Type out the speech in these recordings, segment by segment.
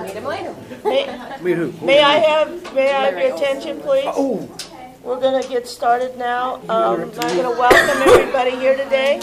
Meet him later. Meet who? May I have your attention, please? Oh, We're going to get started now. I'm going to welcome everybody here today.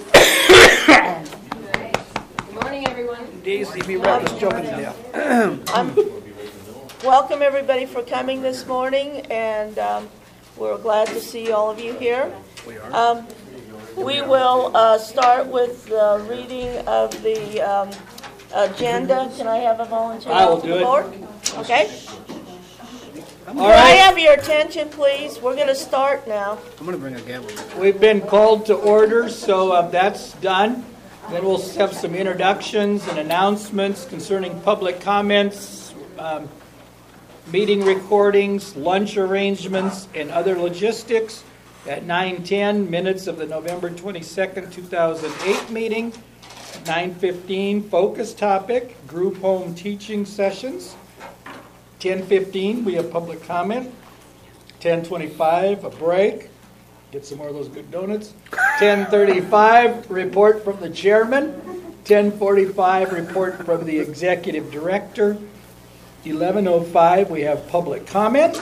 Good morning, everyone. Daisy, me right just jumping in there. Welcome everybody for coming this morning, and we're glad to see all of you here. We are. We will start with the reading of the agenda. Can I have a volunteer I will to do the it. board? Okay. All Can I right, have your attention, please? We're going to start now. I'm going to bring a gavel. we've been called to order, so that's done. Then we'll have some introductions and announcements concerning public comments, meeting recordings, lunch arrangements, and other logistics. At 9:10, minutes of the November 22nd, 2008 meeting. 9:15, focus topic, group home teaching sessions. 10:15, we have public comment. 10:25, a break. Get some more of those good donuts. 10:35, report from the chairman. 10:45, report from the executive director. 11:05, we have public comment.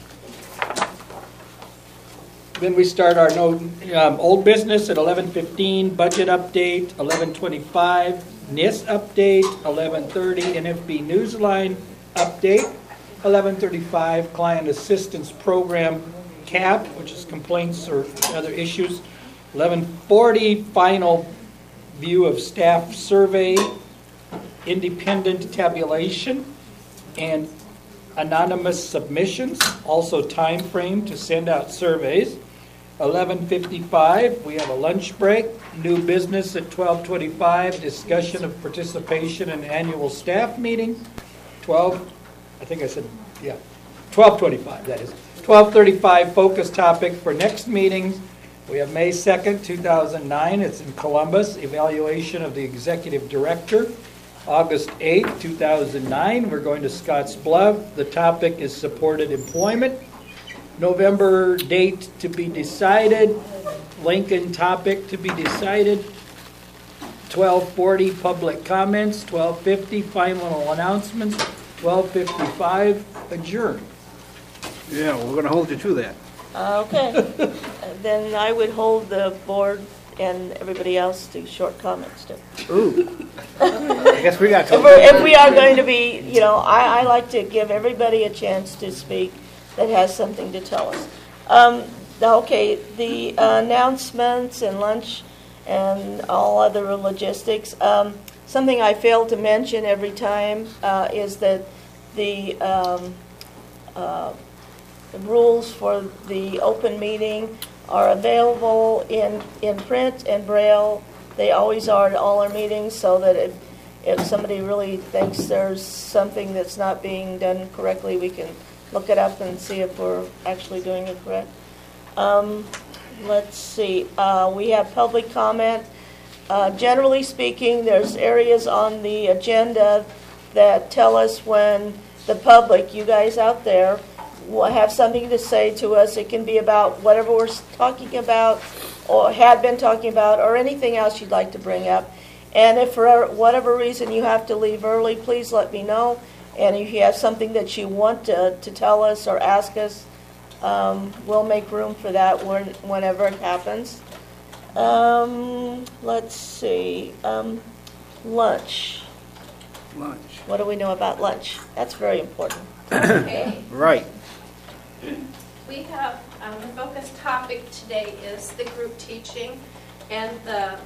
Then we start our old business at 11:15, budget update. 11:25, NIST update. 11:30, NFB Newsline update. 11:35, client assistance program CAP, which is complaints or other issues. 11:40, final view of staff survey, independent tabulation, and anonymous submissions. Also time frame to send out surveys. 11:55, we have a lunch break. New business at 12:25, discussion of participation in annual staff meeting. 12:25, that is. 12:35, focus topic for next meetings. We have May 2nd, 2009. It's in Columbus, evaluation of the executive director. August 8th, 2009, we're going to Scotts Bluff. The topic is supported employment. November date to be decided. Lincoln topic to be decided. 12:40, public comments. 12:50, final announcements. 12:55, adjourn. Yeah, we're going to hold you to that. Okay. Then I would hold the board and everybody else to short comments too. Ooh. I guess we got to. If we are going to be, I like to give everybody a chance to speak that has something to tell us. Okay, the announcements and lunch and all other logistics. Something I fail to mention every time is that the rules for the open meeting are available in print and Braille. They always are at all our meetings, so that if somebody really thinks there's something that's not being done correctly, we can look it up and see if we're actually doing it correct. Let's see. We have public comment. Generally speaking, there's areas on the agenda that tell us when the public, you guys out there, will have something to say to us. It can be about whatever we're talking about or have been talking about or anything else you'd like to bring up. And if for whatever reason you have to leave early, please let me know. And if you have something that you want to tell us or ask us, we'll make room for that whenever it happens. Let's see. Lunch. Lunch. What do we know about lunch? That's very important. Okay. Right. We have, the focus topic today is the group teaching, and the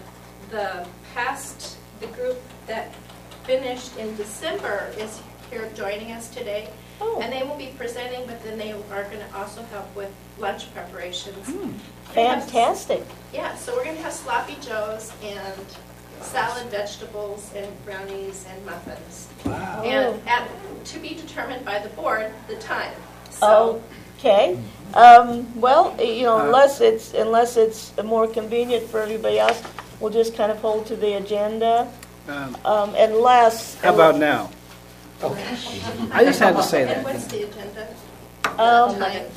group that finished in December is here joining us today. Oh. And they will be presenting, but then they are going to also help with lunch preparations. Fantastic. Yeah, so we're going to have sloppy joes and salad, vegetables, and brownies and muffins. Wow. And to be determined by the board, the time. So, Okay. Unless it's more convenient for everybody else, we'll just kind of hold to the agenda. Unless. How about now? I just had to say and that. what's the agenda?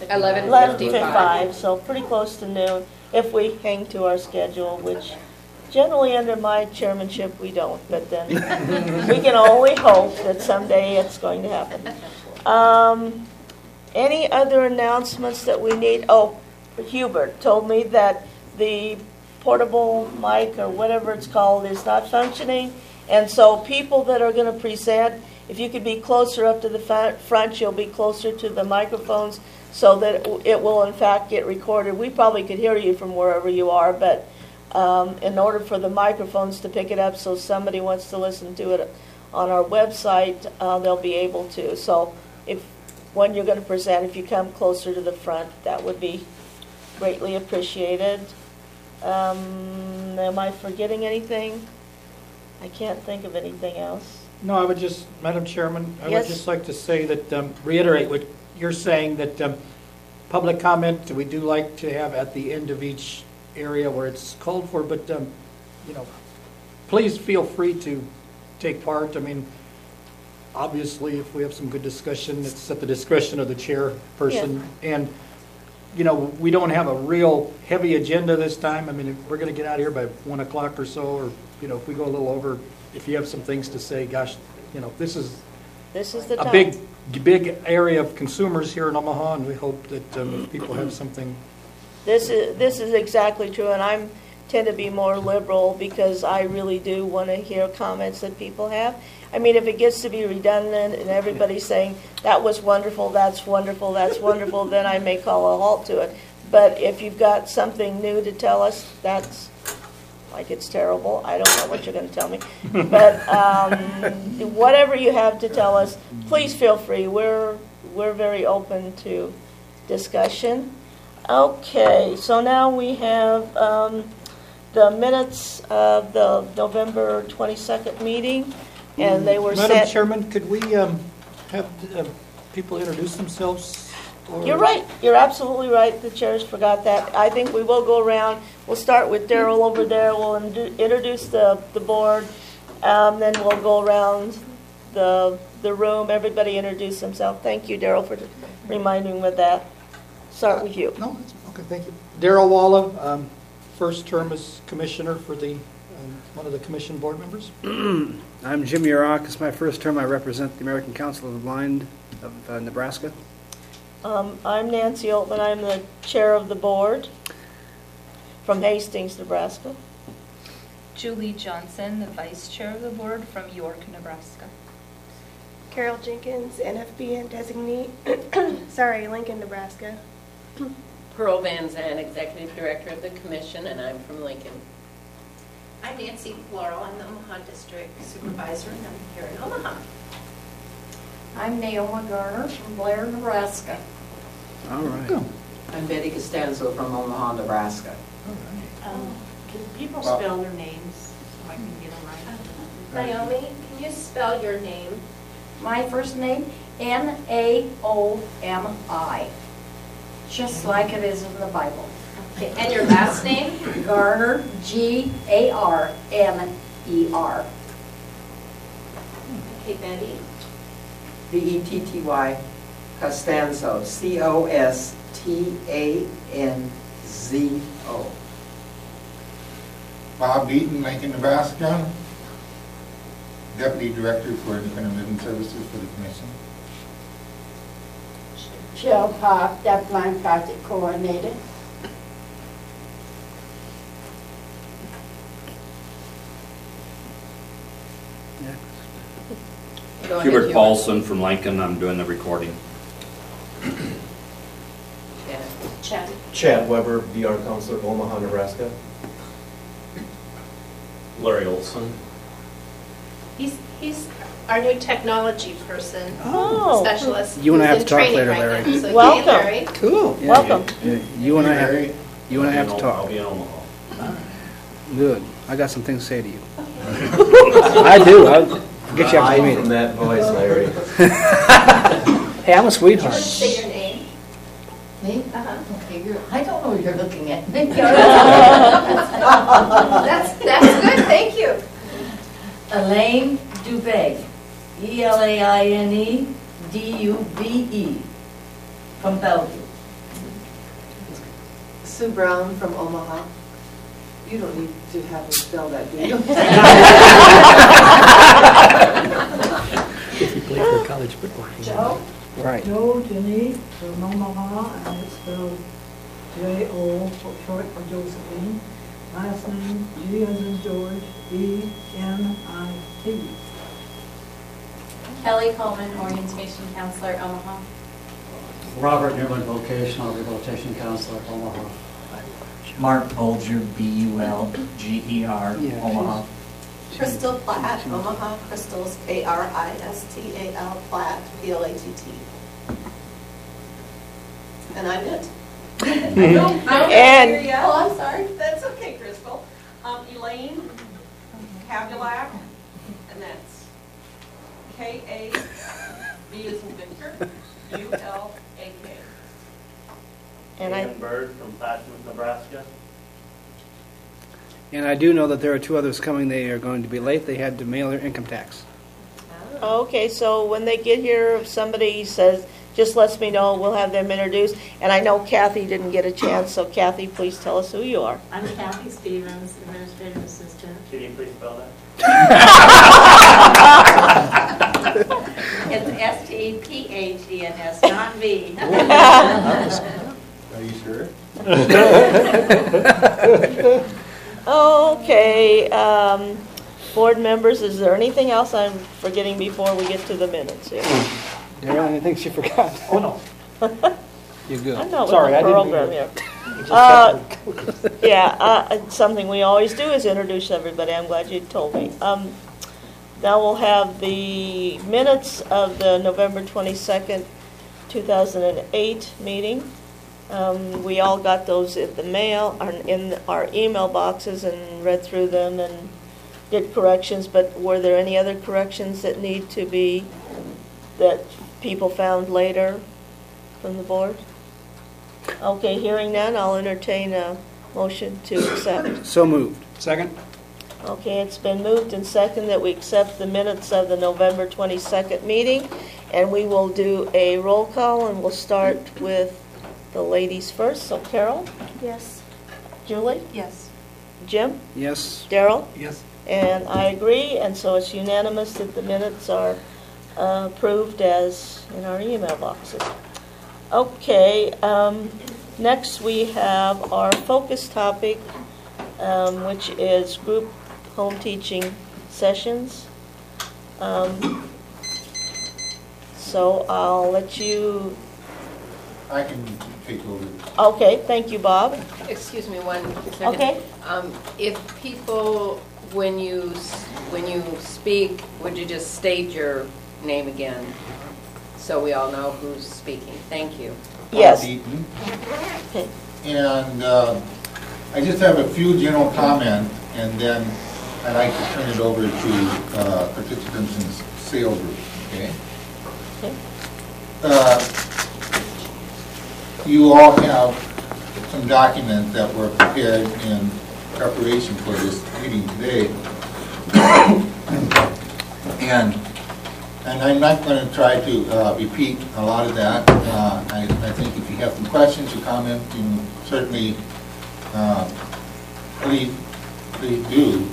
11:55. 11:55, so pretty close to noon, if we hang to our schedule, which Generally, under my chairmanship, we don't, but then we can only hope that someday it's going to happen. Any other announcements that we need? Oh, Hubert told me that the portable mic or whatever it's called is not functioning, and so people that are going to present, if you could be closer up to the front, you'll be closer to the microphones so that it will in fact get recorded. We probably could hear you from wherever you are, but in order for the microphones to pick it up, so somebody wants to listen to it on our website, they'll be able to. So when you're going to present, if you come closer to the front, that would be greatly appreciated. Am I forgetting anything? I can't think of anything else. No, I would just, Madam Chairman, I Yes. would just like to say that, reiterate what you're saying, that public comment, we do like to have at the end of each area where it's called for, but, please feel free to take part. I mean, obviously, if we have some good discussion, it's at the discretion of the chairperson. And, we don't have a real heavy agenda this time. I mean, if we're going to get out of here by 1 o'clock or so, or, if we go a little over, if you have some things to say, gosh, this is the a time. big area of consumers here in Omaha, and we hope that people have something. This is exactly true, and I tend to be more liberal because I really do want to hear comments that people have. I mean, if it gets to be redundant and everybody's saying, that was wonderful, that's wonderful, that's wonderful, then I may call a halt to it. But if you've got something new to tell us, that's like it's terrible. I don't know what you're going to tell me. But whatever you have to tell us, please feel free. We're very open to discussion. Okay, so now we have the minutes of the November 22nd meeting, and they were Madam sent. Chairman, could we have people introduce themselves? Or- You're right. You're absolutely right. The chairs forgot that. I think we will go around. We'll start with Daryl over there. We'll introduce the board. Then we'll go around the room. Everybody introduce themselves. Thank you, Daryl, for reminding me of that. Start with you. No, that's okay. Thank you. Daryl Walla, first term as commissioner for the one of the commission board members. I'm Jim Yurok. It's my first term. I represent the American Council of the Blind of Nebraska. I'm Nancy Altman. I'm the chair of the board from Hastings, Nebraska. Julie Johnson, the vice chair of the board from York, Nebraska. Carol Jenkins, NFBN designee, Lincoln, Nebraska. Pearl Van Zandt, Executive Director of the Commission, and I'm from Lincoln. I'm Nancy Floral. I'm the Omaha District Supervisor, and I'm here in Omaha. I'm Naomi Garner from Blair, Nebraska. All right. I'm Betty Costanzo from Omaha, Nebraska. Can people spell their names so I can get them right? Naomi, can you spell your name? My first name, Naomi, just like it is in the Bible. Okay, and your last name? Garner, Garner. Okay, Betty. Betty Costanzo, Costanzo. Bob Beaton, Lincoln, Nebraska, Deputy Director for Independent Living Services for the Commission. Jill Pop, Deafblind Project Coordinator. Go ahead, Hubert Paulson from Lincoln. I'm doing the recording. Chad Weber, VR Counselor of Omaha, Nebraska. Larry Olson. He's our new technology person, Oh. specialist. You and I He's have in to talk training later, right Larry. now. So Welcome. hey, Larry. Cool. Yeah, Welcome. You and I have I'll to be in talk. Omaha. Good. I got some things to say to you. I do. I'll get you after the Hide from meeting. that voice, Larry. Hey, I'm a sweetheart. Say your name. Me? Uh-huh. Okay, I don't know what you're looking at. That's good. Thank you. Elaine Dubé, Elaine Dube, from Bellevue. Sue Brown from Omaha. You don't need to have me spell that, do you? If you play for college football. Joe? Right. Joe Denny from Omaha, and it's spelled J-O for short for Josephine. Last name G as in George, E-N-I-T. Kelly Coleman, Orientation Counselor, Omaha. Robert Newman, Vocational Rehabilitation Counselor, Omaha. Mark Bolger, B-U-L-G-E-R, Omaha. Crystal Platt, Omaha. Crystal's K-R-I-S-T-A-L, Platt, P-L-A-T-T. And I'm it. No, And- oh, I'm sorry. That's okay, Crystal. Elaine Cabulac, and that's K-A-V as in Victor, U-L-A-K. And Dan Bird from Plattsmouth, Nebraska. And I do know that there are two others coming. They are going to be late. They had to mail their income tax. Okay, so when they get here, if somebody says, just lets me know, we'll have them introduced. And I know Kathy didn't get a chance, so Kathy, please tell us who you are. I'm Kathy Stevens, Administrative Assistant. Can you please spell that? It's S-T-E-P-H-E-N-S, not V. Are you sure? Okay, board members, is there anything else I'm forgetting before we get to the minutes here? Daryl, anything she forgot? Oh, no. You're good. I'm not Sorry, with I the didn't program mean here. Yeah, something we always do is introduce everybody. I'm glad you told me. Now we'll have the minutes of the November 22nd, 2008 meeting. We all got those in the mail, or in our email boxes, and read through them and did corrections, but were there any other corrections that need to be, that people found later from the board? Okay, hearing none, I'll entertain a motion to accept. So moved. Second? Okay, it's been moved and seconded that we accept the minutes of the November 22nd meeting, and we will do a roll call, and we'll start with the ladies first. So Carol? Yes. Julie? Yes. Jim? Yes. Daryl? Yes. And I agree, and so it's unanimous that the minutes are approved as in our email boxes. Okay, next we have our focus topic, which is group home teaching sessions. So I'll let you... I can take over. Okay, thank you, Bob. Excuse me one second. Okay. If people, when you speak, would you just state your name again so we all know who's speaking? Thank you. Yes. Eaton. Okay. And I just have a few general comments, and then I'd like to turn it over to participants in the sales group. Okay. Okay. You all have some documents that were prepared in preparation for this meeting today. And I'm not going to try to repeat a lot of that. I think if you have some questions or comments, you can certainly please do.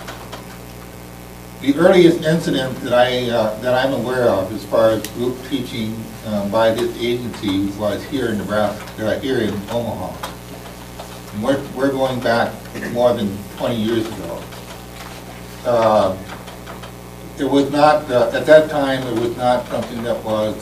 The earliest incident that I'm aware of as far as group teaching by this agency was here in Nebraska, here in Omaha. And we're going back more than 20 years ago. It was not, at that time, it was not something that was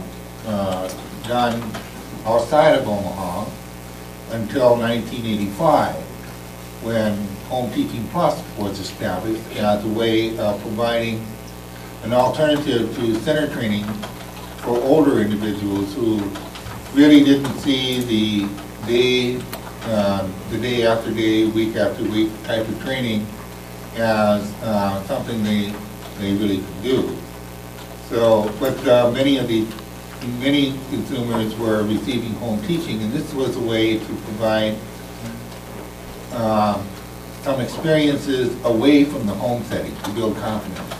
done outside of Omaha until 1985, when Home Teaching Plus was established as a way of providing an alternative to center training for older individuals who really didn't see the day after day, week after week type of training as something they really could do. So, but many consumers were receiving home teaching, and this was a way to provide some experiences away from the home setting to build confidence.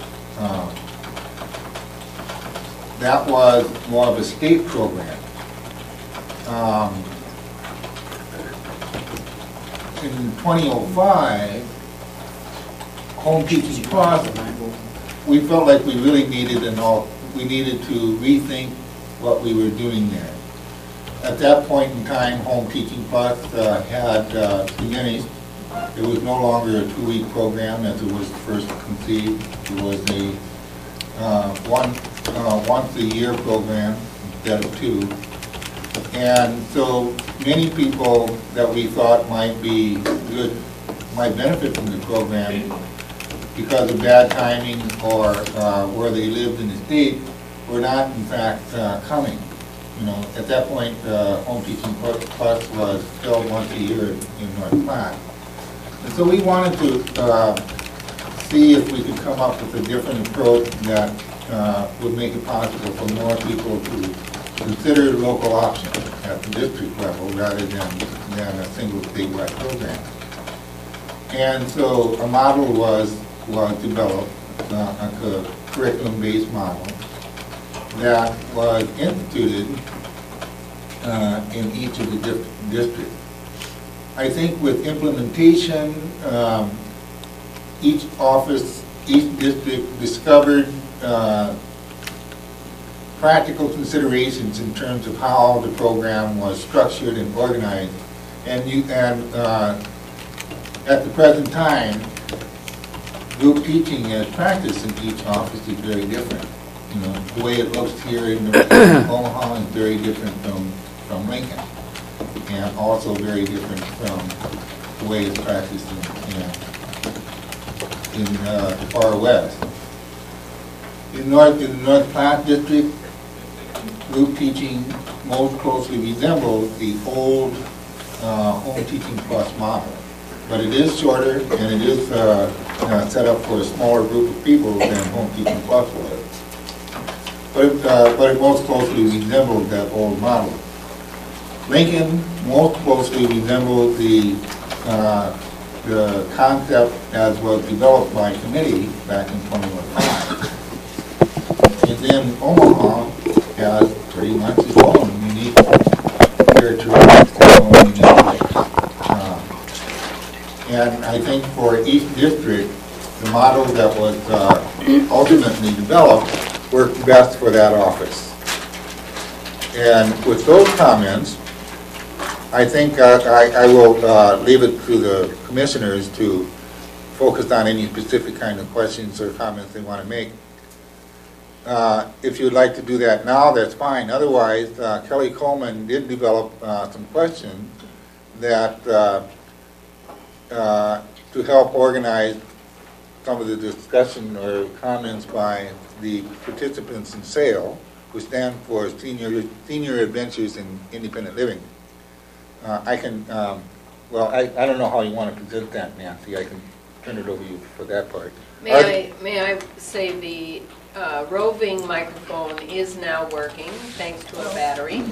That was more of a state program. in 2005, Home Teaching Plus, we felt like we really needed we needed to rethink what we were doing there. At that point in time, Home Teaching Plus had diminished. It was no longer a 2-week program as it was first conceived. It was a once-a-year program instead of 2. And so many people that we thought might benefit from the program because of bad timing or where they lived in the state were not in fact coming. At that point, Home Teaching Plus was held once a year in North Platte. And so we wanted to see if we could come up with a different approach that would make it possible for more people to consider local options at the district level rather than a single statewide program. And so a model was developed, a curriculum-based model that was instituted in each of the districts. I think with implementation, each district discovered practical considerations in terms of how the program was structured and organized. And at the present time, group teaching as practiced in each office is very different. The way it looks here in Omaha is very different from Lincoln, and also very different from the way it's practiced in the far west. In the North Platte district, group teaching most closely resembles the old Home Teaching Plus model, but it is shorter and it is set up for a smaller group of people than Home Teaching Plus was. But it most closely resembled that old model. Lincoln most closely resembled the concept as was developed by committee back in 2005. And then Omaha has pretty much its own unique characteristics, its own unique ways. And I think for each district, the model that was ultimately developed worked best for that office. And with those comments, I think I will leave it to the commissioners to focus on any specific kind of questions or comments they want to make. If you'd like to do that now, that's fine. Otherwise, Kelly Coleman did develop some questions that to help organize some of the discussion or comments by the participants in SAIL, who stand for Senior Adventures in Independent Living. I can, I don't know how you want to present that, Nancy. I can turn it over to you for that part. May I say the roving microphone is now working thanks to a battery.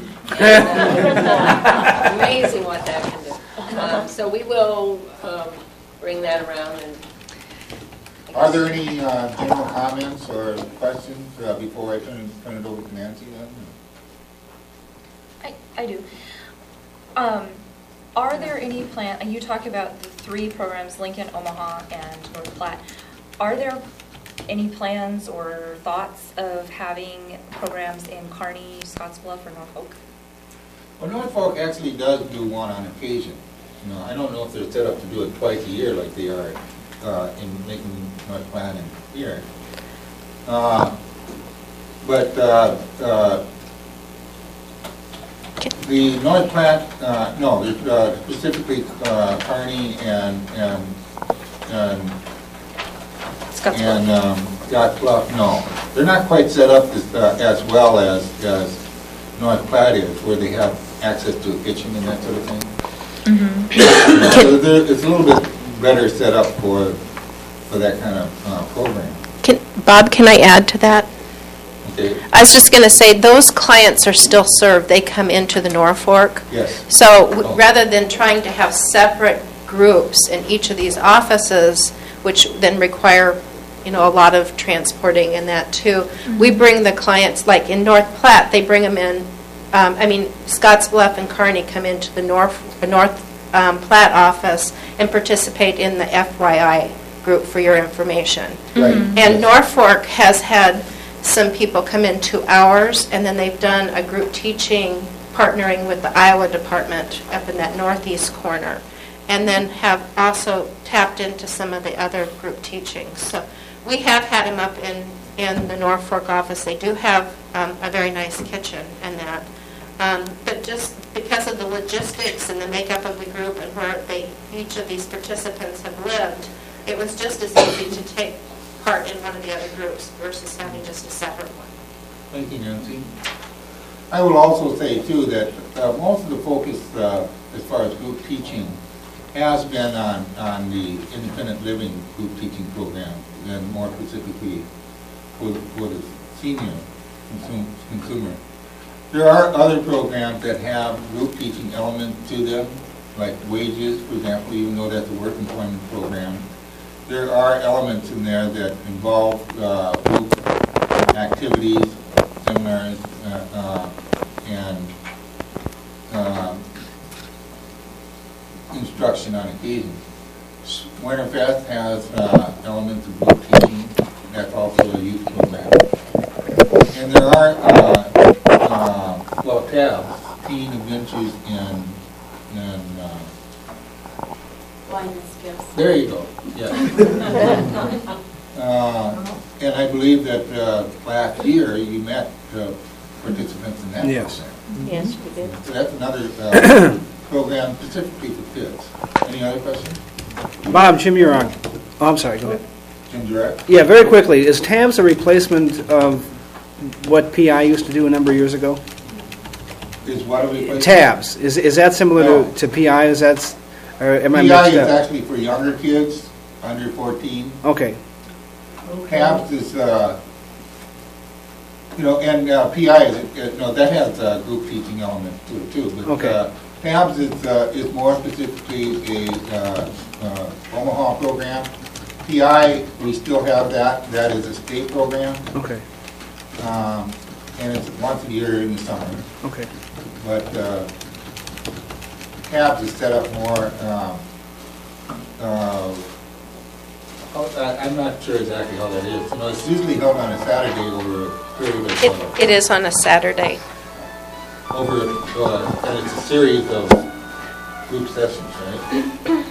And, amazing what that can do. So we will bring that around. And are there any general comments or questions before I turn it over to Nancy then? I do. Are there any plans, you talk about the 3 programs, Lincoln, Omaha, and North Platte. Are there any plans or thoughts of having programs in Kearney, Scottsbluff, or Norfolk? Well, Norfolk actually does do one on occasion. I don't know if they're set up to do it twice a year like they are in Lincoln, North Platte, and here. The North Platte, no, specifically Kearney and Scottsbluff, no. They're not quite set up as well as North Platte is, where they have access to a kitchen and that sort of thing. Mm-hmm. So it's a little bit better set up for that kind of program. Bob, can I add to that? Okay. I was just going to say, those clients are still served. They come into the Norfolk. Yes. So rather than trying to have separate groups in each of these offices, which then require, a lot of transporting and that too, we bring the clients, like in North Platte, they bring them in, Scottsbluff and Kearney come into the North Platt office and participate in the FYI group for your information. Right. And Norfolk has had some people come into ours, and then they've done a group teaching partnering with the Iowa department up in that northeast corner, and then have also tapped into some of the other group teachings. So we have had them up in the Norfolk office. They do have a very nice kitchen and that. But just because of the logistics and the makeup of the group and where each of these participants have lived, it was just as easy to take part in one of the other groups versus having just a separate one. Thank you, Nancy. I will also say, too, that most of the focus as far as group teaching has been on the independent living group teaching program, and more specifically for the senior consumer. There are other programs that have group teaching elements to them, like wages, for example, even though that's a work employment program. There are elements in there that involve group activities, seminars, and instruction on occasion. Winterfest has elements of group teaching. That's also a youth program. And there are, TABS, Teen Adventures in Blindness skills. There you go, yes. And I believe that last year you met participants in that Yes. program. Yes, we did. So that's another program specifically for kids. Any other questions? Bob, Jim, you're on. Oh, I'm sorry, go ahead. Jim Durrett? Yeah, very quickly. Is TABS a replacement of what PI used to do a number of years ago? Is what a replacement? TABS. Is that similar No. to PI? Is that, or am I PI mixed is up? actually for younger kids, under 14. Okay. TABS is, and PI is, that has a group teaching element to it too. But Okay. TABS is more specifically a Omaha program. PI, we still have that. That is a state program. Okay. And it's once a year in the summer. Okay. But TABS is set up more, I'm not sure exactly how that is. It's usually held on a Saturday over a period of... It is on a Saturday. And it's a series of group sessions, right?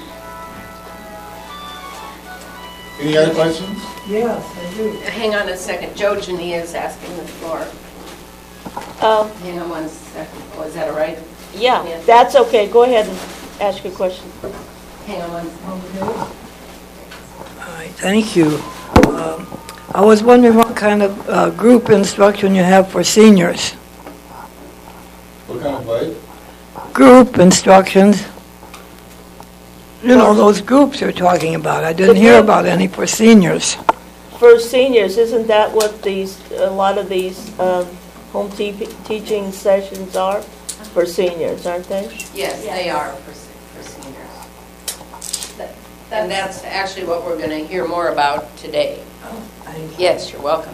Any other questions? Yes, I do. Hang on a second. Joe Janie is asking the floor. Hang on one second. Oh, is that all right? Yeah, Yes. that's okay. Go ahead and ask your question. Hang on one second. Okay. All right, thank you. I was wondering what kind of group instruction you have for seniors. What kind of what? Group instructions. You know, those groups you're talking about. I didn't hear about any for seniors. For seniors, isn't that what a lot of these home teaching sessions are? For seniors, aren't they? Yes, they are for seniors. And that's actually what we're going to hear more about today. Oh, thank you. Yes, you're welcome.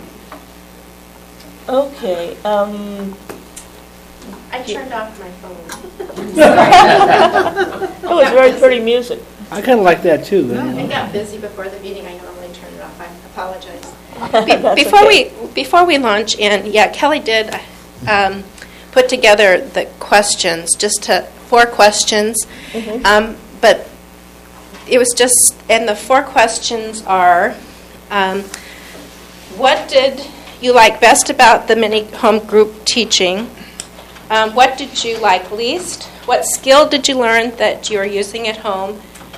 Okay. I turned off my phone. That was very pretty music. I kind of like that too. I got busy before the meeting. I normally turn it off. I apologize. Before we launch in, Kelly did put together the questions, just 4 questions. But it was just, and the 4 questions are, what did you like best about the mini home group teaching? What did you like least? What skill did you learn that you are using at home?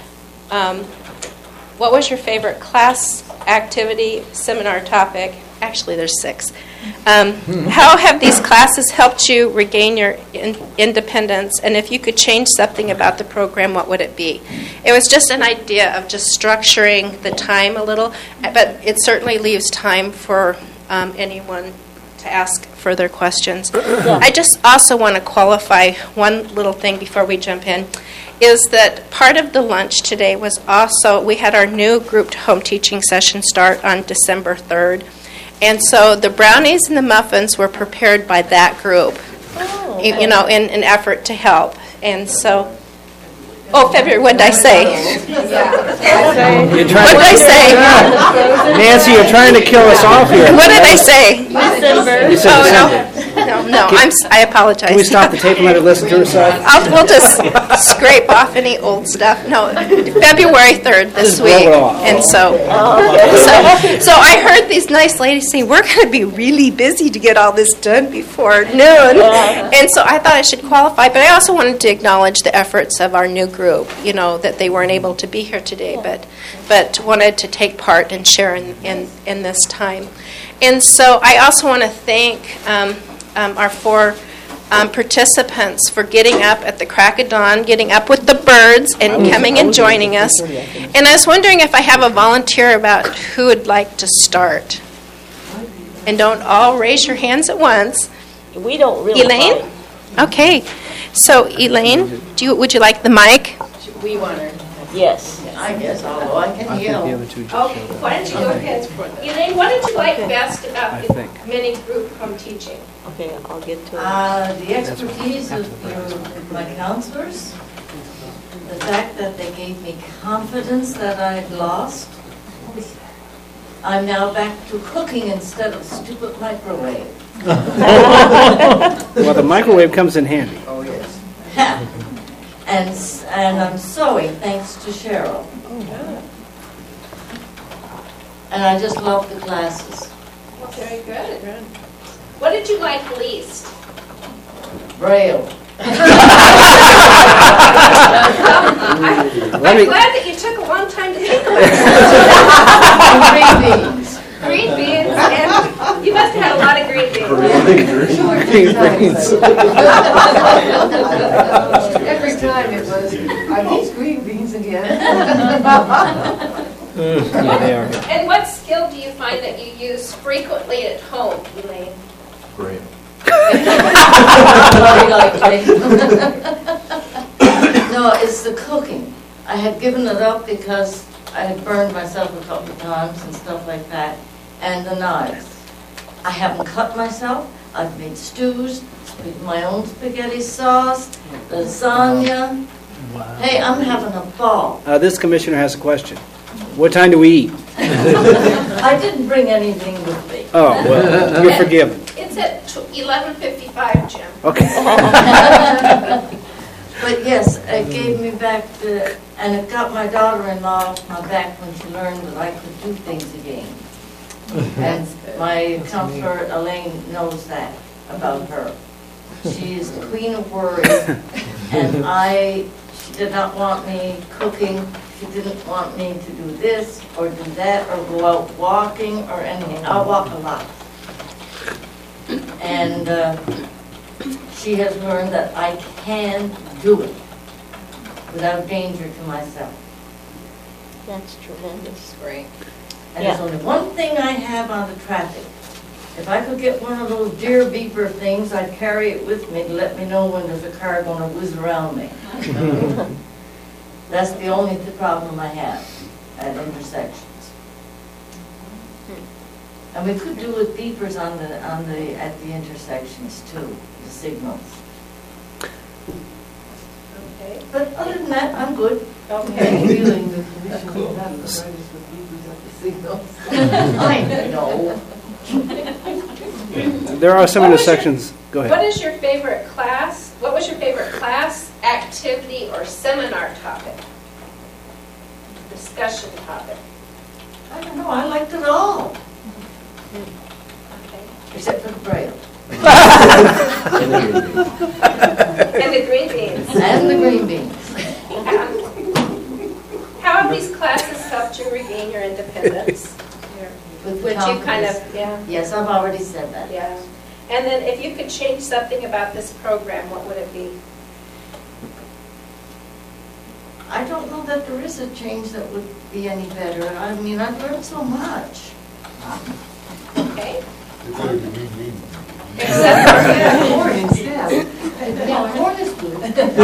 What was your favorite class activity, seminar topic? Actually, there's 6. How have these classes helped you regain your independence? And if you could change something about the program, what would it be? It was just an idea of just structuring the time a little, but it certainly leaves time for anyone to ask further questions. I just also want to qualify one little thing before we jump in, is that part of the lunch today was also, we had our new group home teaching session start on December 3rd. And so the brownies and the muffins were prepared by that group, in an effort to help. And so Oh, February, what did I say? You're What trying did I say? Nancy, you're trying to kill us off here. What did I say? December. You said Oh, December. no, I apologize. Can we stop the tape and let her listen to herself? We'll just scrape off any old stuff. No, February 3rd this Just week. rub it off. And so I heard these nice ladies say, we're going to be really busy to get all this done before noon. And so I thought I should qualify, but I also wanted to acknowledge the efforts of our new group, that they weren't able to be here today, but wanted to take part and share in this time. And so I also want to thank our 4 participants for getting up at the crack of dawn, getting up with the birds, and coming and joining us. And I was wondering if I have a volunteer about who would like to start. And don't all raise your hands at once. We don't really Elaine? mind. Okay. So, Elaine, would you like the mic? We want her. Yes. I guess, although I can I think the yell. other two just Okay, showed up. why don't you go ahead? Elaine, what did you like best about I the think. mini group home teaching? Okay, I'll get to it. The expertise of my counselors, the fact that they gave me confidence that I had lost. I'm now back to cooking instead of stupid microwave. Well, the microwave comes in handy. Oh, yes. And I'm sewing thanks to Cheryl. And I just love the classes. Very good. What did you like least? Braille. I'm glad that you took a long time to think about it. Green beans. Green beans, and you must have had a lot of green beans. Every time it was, are these green beans again? Yeah, they are. And what skill do you find that you use frequently at home, Elaine? Braille. Very likely. No, it's the cooking. I had given it up because I had burned myself a couple of times and stuff like that. And the knives. I haven't cut myself. I've made stews, my own spaghetti sauce, lasagna. Hey, I'm having a ball. This commissioner has a question. What time do we eat? I didn't bring anything with me. Oh, well, you're forgiven. It's at 11:55, Jim. Okay. But yes, it gave me back and it got my daughter-in-law off my back when she learned that I could do things again. And my counselor, Elaine, knows that about her. She is the queen of worry, and she did not want me cooking. She didn't want me to do this or do that or go out walking or anything. I walk a lot. And she has learned that I can do it without danger to myself. That's tremendous. Great. And there's only one thing I have on the traffic. If I could get one of those deer beeper things, I'd carry it with me to let me know when there's a car going to whiz around me. That's the only problem I have at intersections. And we could do with beepers at the intersections too, the signals. Okay. But other than that, I'm good. Okay. Feeling the commission will have the brightest of beepers at the signals. I know. There are some intersections. Go What ahead. is your favorite class? What was your favorite class, activity, or seminar topic? Discussion topic. I don't know, I liked it all, Okay. except for the Braille. And the green beans. And the green beans. Yeah. How have these classes helped you regain your independence? With Which you kind confidence. of, yeah. Yes, I've already said that. Yeah. And then if you could change something about this program, what would it be? I don't know that there is a change that would be any better. I mean, I've learned so much. Okay. Except for, yeah, corn instead. Yeah, corn is good.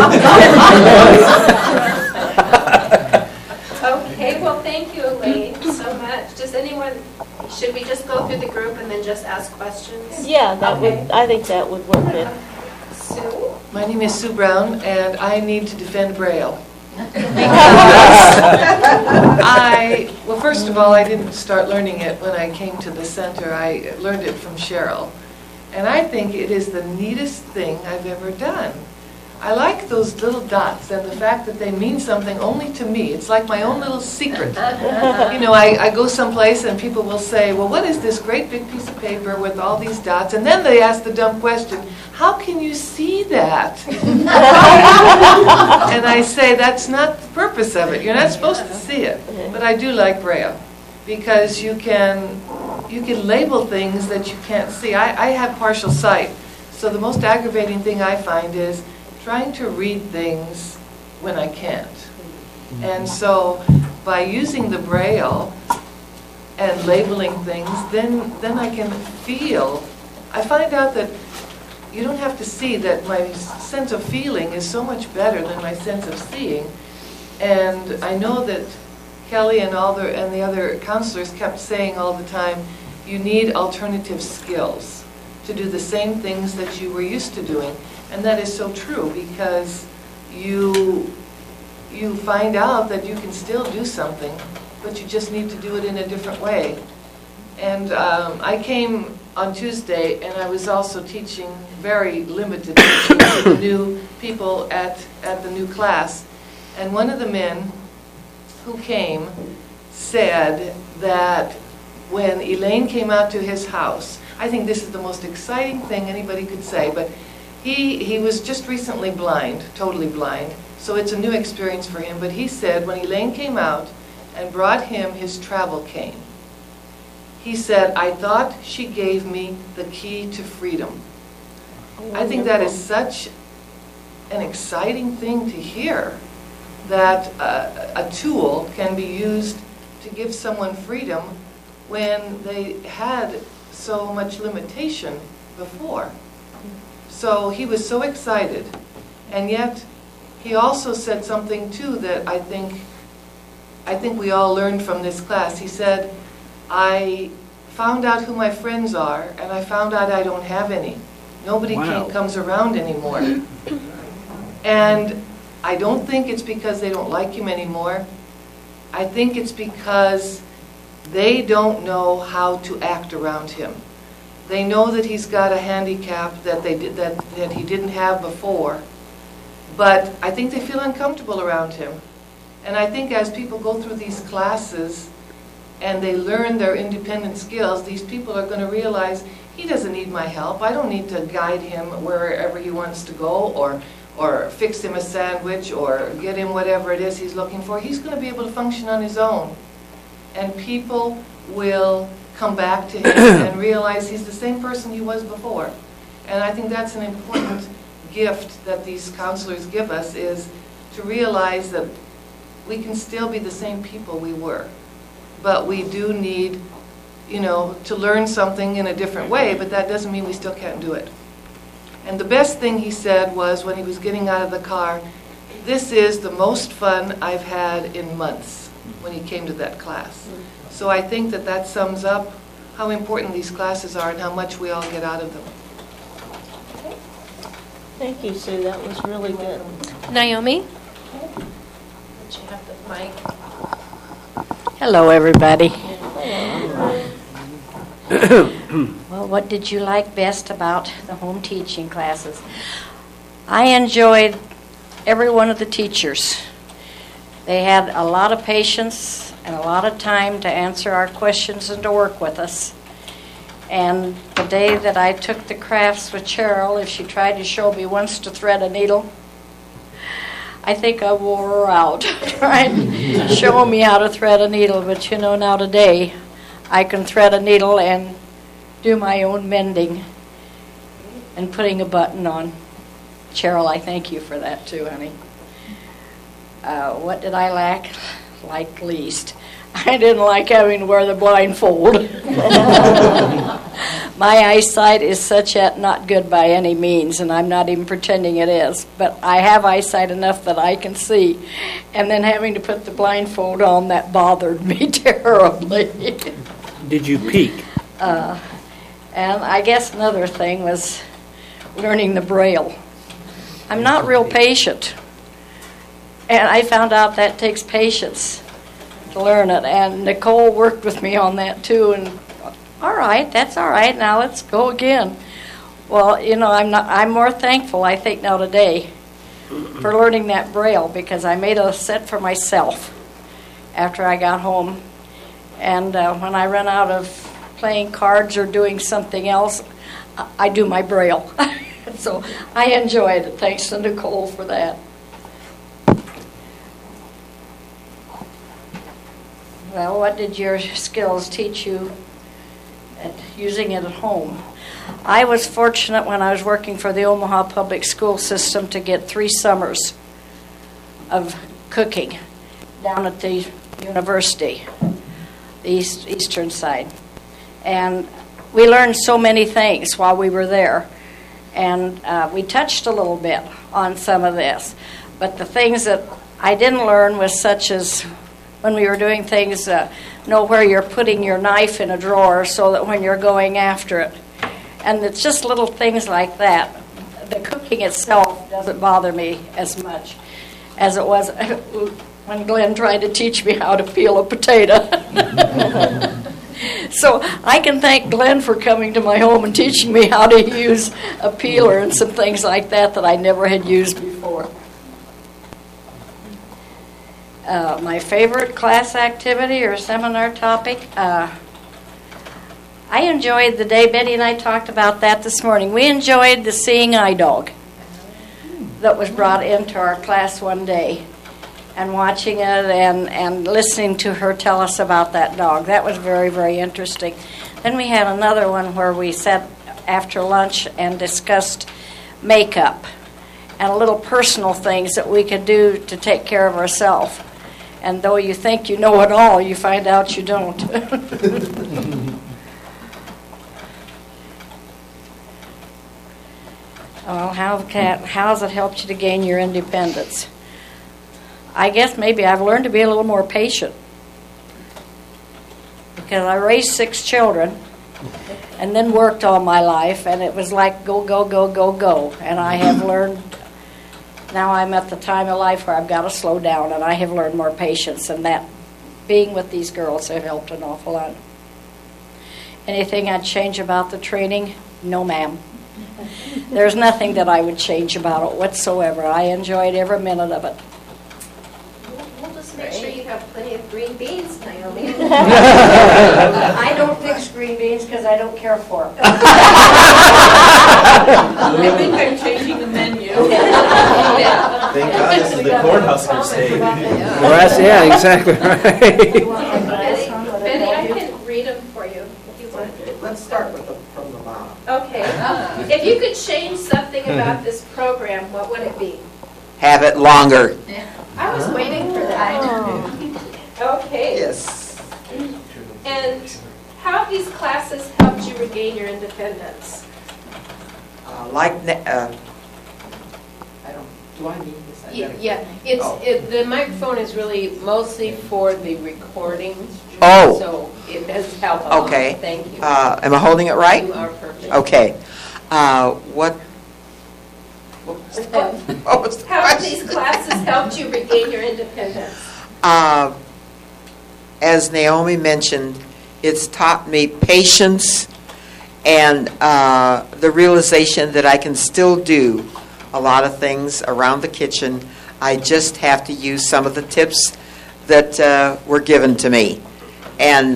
Okay, well, thank you, Elaine, so much. Does anyone, should we just go through the group and then just ask questions? Yeah, Okay. I think that would work good. Sue? My name is Sue Brown, and I need to defend Braille. Well, first of all, I didn't start learning it when I came to the center. I learned it from Cheryl. And I think it is the neatest thing I've ever done. I like those little dots and the fact that they mean something only to me. It's like my own little secret. You know, I go someplace and people will say, well, what is this great big piece of paper with all these dots? And then they ask the dumb question, how can you see that? And I say, that's not the purpose of it. You're not supposed to see it. But I do like Braille because you can label things that you can't see. I have partial sight, so the most aggravating thing I find is trying to read things when I can't. And so by using the Braille and labeling things, then I can feel. I find out that you don't have to see, that my sense of feeling is so much better than my sense of seeing. And I know that Kelly and the other counselors kept saying all the time, you need alternative skills to do the same things that you were used to doing. And that is so true, because you find out that you can still do something, but you just need to do it in a different way. And I came on Tuesday, and I was also teaching very limited teaching to the new people at the new class. And one of the men who came said that when Elaine came out to his house, I think this is the most exciting thing anybody could say, but he was just recently blind, totally blind, so it's a new experience for him. But he said when Elaine came out and brought him his travel cane, he said, I thought she gave me the key to freedom. I think that is such an exciting thing to hear, that a tool can be used to give someone freedom when they had so much limitation before. So he was so excited, and yet he also said something too that I think we all learned from this class. He said, I found out who my friends are, and I found out I don't have any. Nobody comes around anymore. And I don't think it's because they don't like him anymore. I think it's because they don't know how to act around him. They know that he's got a handicap that he didn't have before, but I think they feel uncomfortable around him. And I think as people go through these classes and they learn their independent skills, these people are going to realize he doesn't need my help. I don't need to guide him wherever he wants to go, or fix him a sandwich, or get him whatever it is he's looking for. He's going to be able to function on his own. And people will come back to him and realize he's the same person he was before. And I think that's an important gift that these counselors give us, is to realize that we can still be the same people we were. But we do need, to learn something in a different way, but that doesn't mean we still can't do it. And the best thing he said was, when he was getting out of the car, this is the most fun I've had in months, when he came to that class. So I think that sums up how important these classes are and how much we all get out of them. Thank you, Sue. That was really good. Naomi? But you have the mic. Hello, everybody. Well, what did you like best about the home teaching classes? I enjoyed every one of the teachers. They had a lot of patience and a lot of time to answer our questions and to work with us. And the day that I took the crafts with Cheryl, if she tried to show me once to thread a needle, I think I wore her out trying to show me how to thread a needle. But now today I can thread a needle and do my own mending and putting a button on. Cheryl, I thank you for that too, honey. What did I like least? I didn't like having to wear the blindfold. My eyesight is such at not good by any means, and I'm not even pretending it is. But I have eyesight enough that I can see. And then having to put the blindfold on, that bothered me terribly. Did you peek? And I guess another thing was learning the Braille. I'm not real patient. And I found out that takes patience to learn it. And Nicole worked with me on that too. And all right, that's all right. Now let's go again. Well, I'm more thankful, I think, now today for learning that Braille, because I made a set for myself after I got home. And when I run out of playing cards or doing something else, I do my Braille. So I enjoyed it. Thanks to Nicole for that. Well, what did your skills teach you at using it at home? I was fortunate when I was working for the Omaha Public School System to get 3 summers of cooking down at the university, the eastern side. And we learned so many things while we were there. And we touched a little bit on some of this. But the things that I didn't learn was such as when we were doing things, know where you're putting your knife in a drawer so that when you're going after it. And it's just little things like that. The cooking itself doesn't bother me as much as it was when Glenn tried to teach me how to peel a potato. So I can thank Glenn for coming to my home and teaching me how to use a peeler and some things like that I never had used before. My favorite class activity or seminar topic, I enjoyed the day, Betty and I talked about that this morning. We enjoyed the Seeing Eye Dog that was brought into our class one day, and watching it and listening to her tell us about that dog. That was very, very interesting. Then we had another one where we sat after lunch and discussed makeup and little personal things that we could do to take care of ourselves. And though you think you know it all, you find out you don't. Well, how has it helped you to gain your independence? I guess maybe I've learned to be a little more patient, because I raised 6 children and then worked all my life, and it was like go, go, go, go, go. And I have learned, now I'm at the time of life where I've got to slow down, and I have learned more patience, and that being with these girls have helped an awful lot. Anything I'd change about the training? No, ma'am. There's nothing that I would change about it whatsoever. I enjoyed every minute of it. We'll just make sure you have plenty of green beans, Naomi. I don't fix green beans because I don't care for them. I think I'm changing the menu. Thank God this is the Courthouse Crusade. Yeah, exactly right. Betty, I can read them for you if you want. Let's start with from the bottom. Okay. If you could change something about this program, what would it be? Have it longer. I was waiting for that. Okay. Yes. And how have these classes helped you regain your independence? I don't. Do I need this? Yeah, the microphone is really mostly for the recording. Oh. So it does help a lot. Okay. Thank you. Am I holding it right? You are perfect. Okay. What was the How have these classes helped you regain your independence? As Naomi mentioned, it's taught me patience and the realization that I can still do a lot of things around the kitchen. I just have to use some of the tips that were given to me. And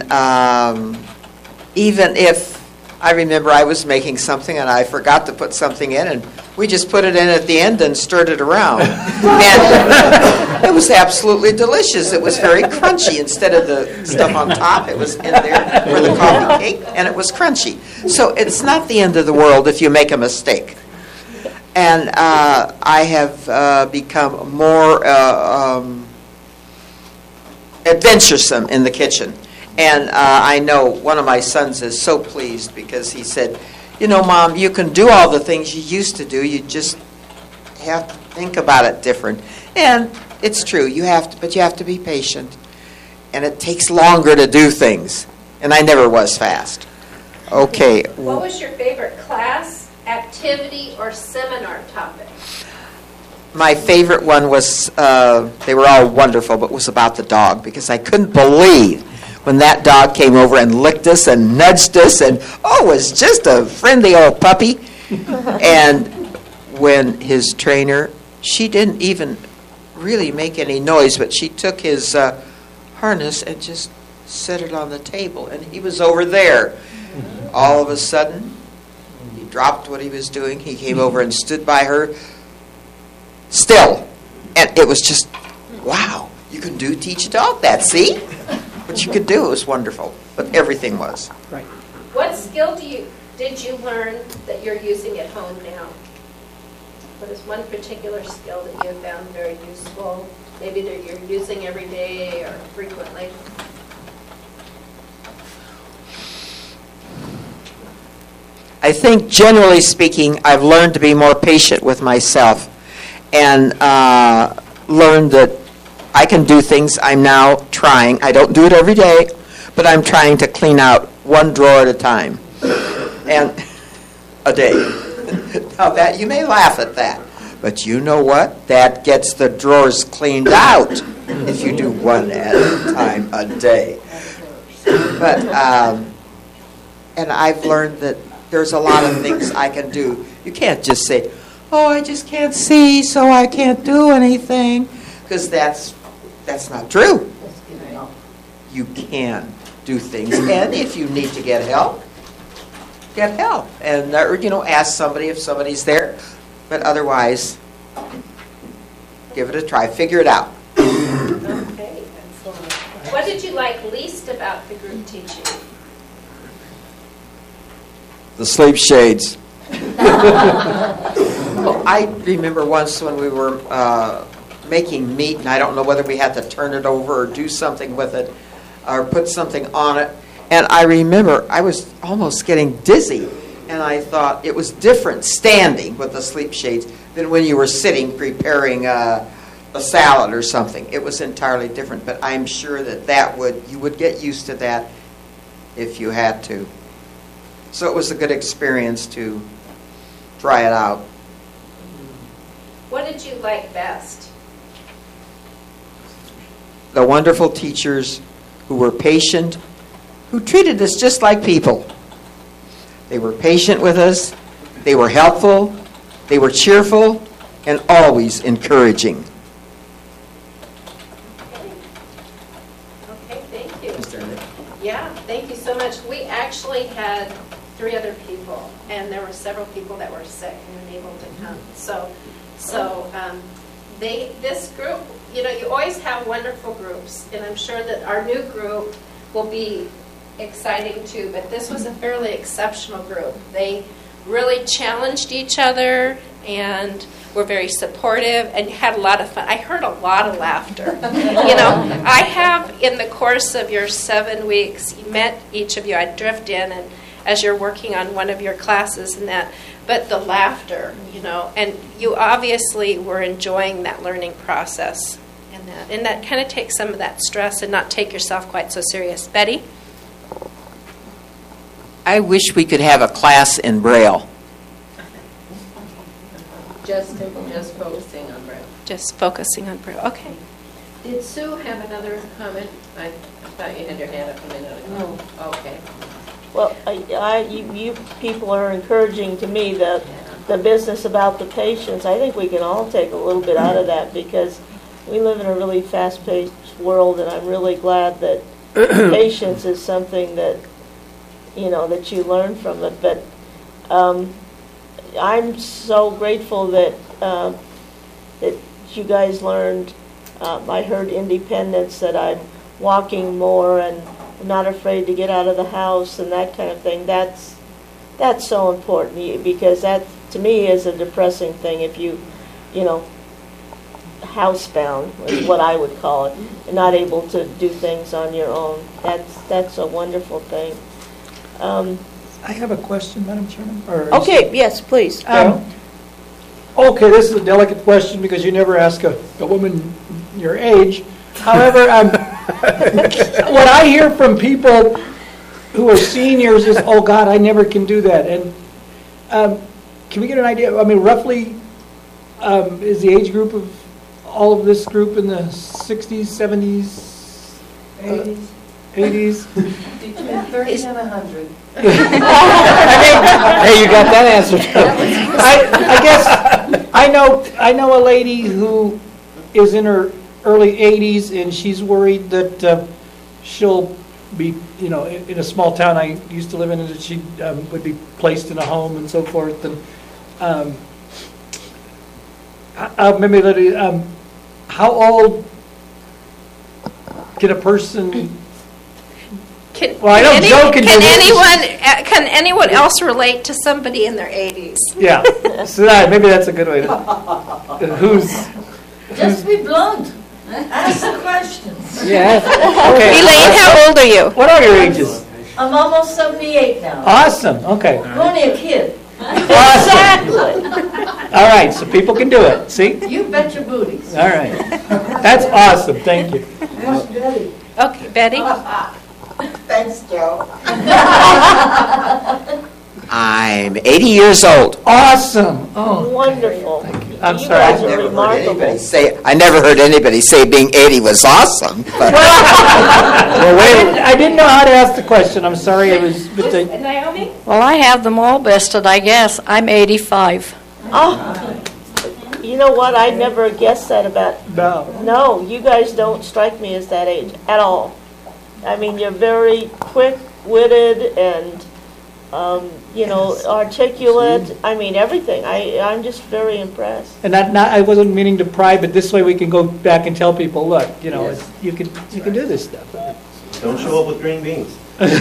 even if I remember I was making something and I forgot to put something in, and we just put it in at the end and stirred it around. And it was absolutely delicious. It was very crunchy. Instead of the stuff on top, it was in there for the coffee cake, and it was crunchy. So it's not the end of the world if you make a mistake. And I have become more adventuresome in the kitchen. And I know one of my sons is so pleased because he said, you know, Mom, you can do all the things you used to do. You just have to think about it different. And it's true, but you have to be patient. And it takes longer to do things. And I never was fast. Okay. What was your favorite class, activity, or seminar topic? my favorite one was, they were all wonderful, but was about the dog, because I couldn't believe when that dog came over and licked us and nudged us and, was just a friendly old puppy. And when his trainer, she didn't even really make any noise, but she took his harness and just set it on the table, and he was over there. All of a sudden, he dropped what he was doing. He came over and stood by her still. And it was just, wow, you can teach a dog that, see? What you could do, it was wonderful. But everything was. Right. What skill did you learn that you're using at home now? What is one particular skill that you have found very useful? Maybe that you're using every day or frequently? I think, generally speaking, I've learned to be more patient with myself and learned that I can do things. I'm now trying. I don't do it every day, but I'm trying to clean out one drawer at a time and a day. Now that, you may laugh at that, but you know what? That gets the drawers cleaned out if you do one at a time a day. But, and I've learned that there's a lot of things I can do. You can't just say, I just can't see, so I can't do anything, because that's not true. You can do things, and if you need to get help, and ask somebody if somebody's there. But otherwise, give it a try. Figure it out. Okay, excellent. What did you like least about the group teaching? The sleep shades. I remember once when we were making meat, and I don't know whether we had to turn it over or do something with it or put something on it. And I remember I was almost getting dizzy, and I thought it was different standing with the sleep shades than when you were sitting preparing a salad or something. It was entirely different, but I'm sure you would get used to that if you had to. So it was a good experience to try it out. What did you like best? The wonderful teachers who were patient, who treated us just like people. They were patient with us, they were helpful, they were cheerful, and always encouraging. Okay, thank you. Yeah, thank you so much. We actually had 3 other people, and there were several people that were sick and unable to come. So this group, you always have wonderful groups, and I'm sure that our new group will be exciting too, but this was a fairly exceptional group. They really challenged each other and were very supportive and had a lot of fun. I heard a lot of laughter. I have, in the course of your 7 weeks, met each of you. I drift in and as you're working on one of your classes and that, but the laughter, and you obviously were enjoying that learning process and that kind of takes some of that stress and not take yourself quite so serious. Betty? I wish we could have a class in Braille. Just focusing on Braille. Just focusing on Braille. Okay. Did Sue have another comment? I thought you had your hand up a minute ago. No. Okay. Well, you people are encouraging to me the business about the patients. I think we can all take a little bit out of that because we live in a really fast-paced world, and I'm really glad that patience is something that that you learn from it. But I'm so grateful that that you guys learned. I heard independence, that I'm walking more and not afraid to get out of the house and that kind of thing. That's so important because that to me is a depressing thing. If you housebound is what I would call it, and not able to do things on your own. That's a wonderful thing. I have a question, Madam Chairman. Okay, yes, please. Okay, this is a delicate question because you never ask a woman your age. However, what I hear from people who are seniors is, oh God, I never can do that. And can we get an idea? I mean, roughly is the age group of all of this group in the 60s, 70s, 80s? Between 30 and 100. Hey, you got that answer. I guess I know a lady who is in her early 80s, and she's worried that she'll be, in a small town I used to live in, that she would be placed in a home and so forth. And how old can a person? Can anyone else relate to somebody in their 80s? Yeah, so maybe that's a good way to. Just be blunt. Ask the questions. Yeah. Okay. Elaine, how old are you? What are your ages? I'm almost 78 now. Awesome. Okay. I'm only a kid. Exactly. All right, so people can do it. See? You bet your booties. All right. That's awesome. Thank you. Ask Betty. Okay, Betty. Thanks, Joe. I'm 80 years old. Awesome. Oh, Wonderful. I'm You sorry. guys are remarkable. I never heard anybody say being 80 was awesome. But I didn't know how to ask the question. I'm sorry. It was. Naomi? Well, I have them all bested, I guess. I'm 85. Oh, you know what? I never guessed that about. No, you guys don't strike me as that age at all. I mean, you're very quick-witted and, articulate. I mean, everything. I'm just very impressed. And I wasn't meaning to pry, but this way we can go back and tell people, look, you can do this stuff. Don't show up with green beans.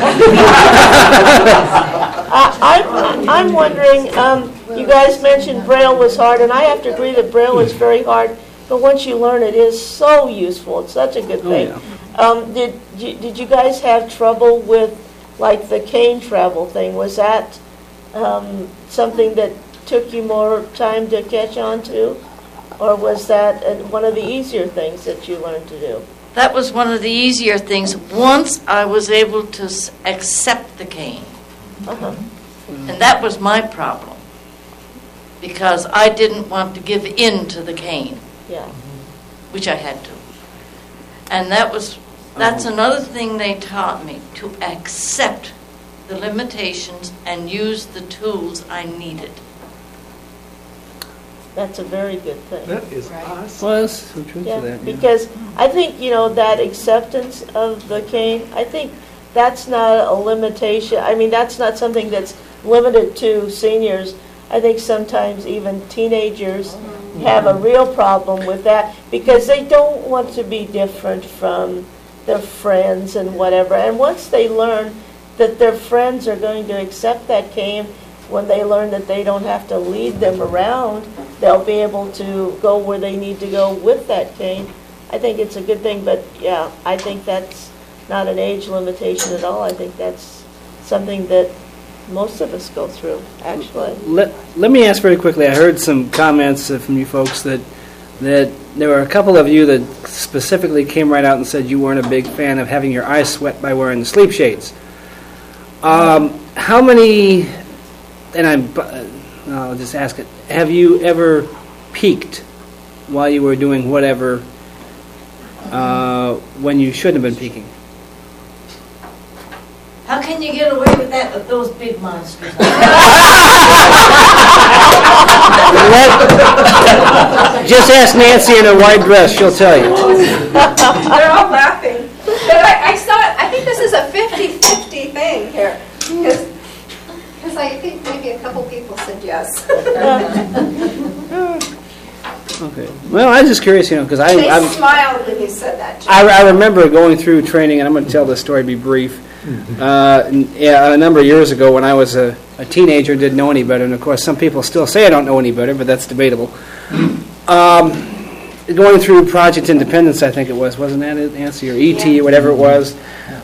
I'm wondering, you guys mentioned Braille was hard, and I have to agree that Braille is very hard, but once you learn it is so useful. It's such a good thing. Did you guys have trouble with, like, the cane travel thing? Was that something that took you more time to catch on to? Or was that one of the easier things that you learned to do? That was one of the easier things. Once I was able to accept the cane. And that was my problem. Because I didn't want to give in to the cane. Yeah. Which I had to. And that's another thing they taught me, to accept the limitations and use the tools I needed. That's a very good thing. That is awesome. Well, there's some truth to that. Because I think, that acceptance of the cane, I think that's not a limitation. I mean, that's not something that's limited to seniors. I think sometimes even teenagers have a real problem with that because they don't want to be different from their friends and whatever. And once they learn that their friends are going to accept that cane, when they learn that they don't have to lead them around, they'll be able to go where they need to go with that cane. I think it's a good thing, but yeah, I think that's not an age limitation at all. I think that's something that most of us go through, actually. Let me ask very quickly. I heard some comments from you folks that there were a couple of you that specifically came right out and said you weren't a big fan of having your eyes sweat by wearing the sleep shades. How many, and I'll just ask it, have you ever peeked while you were doing whatever when you shouldn't have been peeking? How can you get away with that with those big monsters? Just ask Nancy in her white dress, she'll tell you. They're all laughing. But I think this is a 50-50 thing here. Because I think maybe a couple people said yes. Okay. Well, I was just curious, because They smiled when you said that. I remember going through training, and I'm going to tell this story, be brief. A number of years ago when I was a teenager and didn't know any better, and of course some people still say I don't know any better, but that's debatable. Going through Project Independence, I think it was, wasn't that it, Nancy, or E.T., or whatever it was.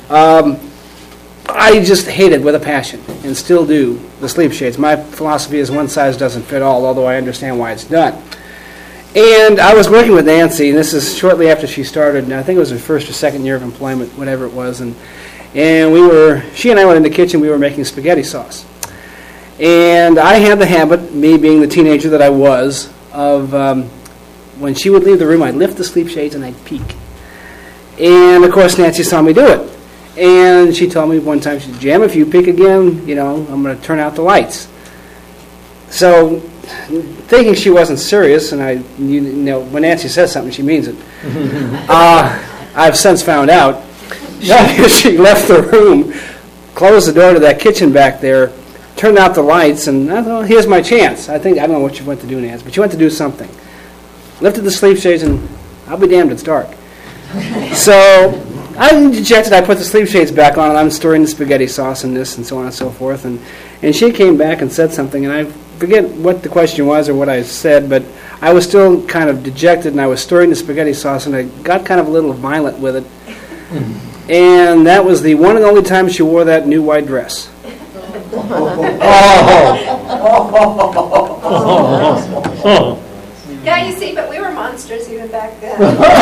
I just hated with a passion, and still do, the sleep shades. My philosophy is one size doesn't fit all, although I understand why it's done. And I was working with Nancy, and this is shortly after she started, and I think it was her first or second year of employment, whatever it was, and she and I went in the kitchen, we were making spaghetti sauce. And I had the habit, me being the teenager that I was, of when she would leave the room, I'd lift the sleep shades and I'd peek. And, of course, Nancy saw me do it. And she told me one time, she said, Jim, if you peek again, I'm going to turn out the lights. So, thinking she wasn't serious, and when Nancy says something, she means it. I've since found out she left the room, closed the door to that kitchen back there, turned out the lights, and I thought, here's my chance. I don't know what you went to do, Nancy, but you went to do something. Lifted the sleep shades, and I'll be damned, it's dark. So I'm dejected. I put the sleep shades back on, and I'm stirring the spaghetti sauce and this and so on and so forth. And she came back and said something, and I forget what the question was or what I said, but I was still kind of dejected, and I was stirring the spaghetti sauce, and I got kind of a little violent with it. And that was the one and only time she wore that new white dress. Yeah, you see, but we were monsters even back then.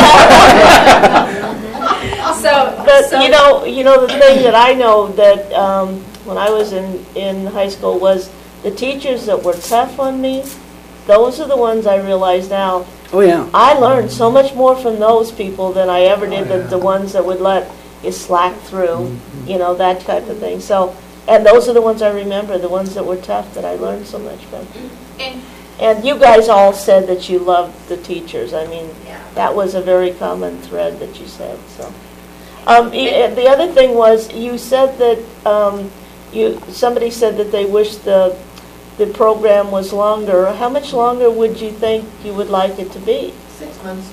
The thing that I know that when I was in high school was the teachers that were tough on me. Those are the ones I realize now. Oh yeah. I learned so much more from those people than I ever did the ones that would let you slack through, that type of thing. So, and those are the ones I remember, the ones that were tough that I learned so much from. And you guys all said that you loved the teachers. I mean, that was a very common thread that you said. So, the other thing was you said that somebody said that they wished the program was longer. How much longer would you think you would like it to be? 6 months.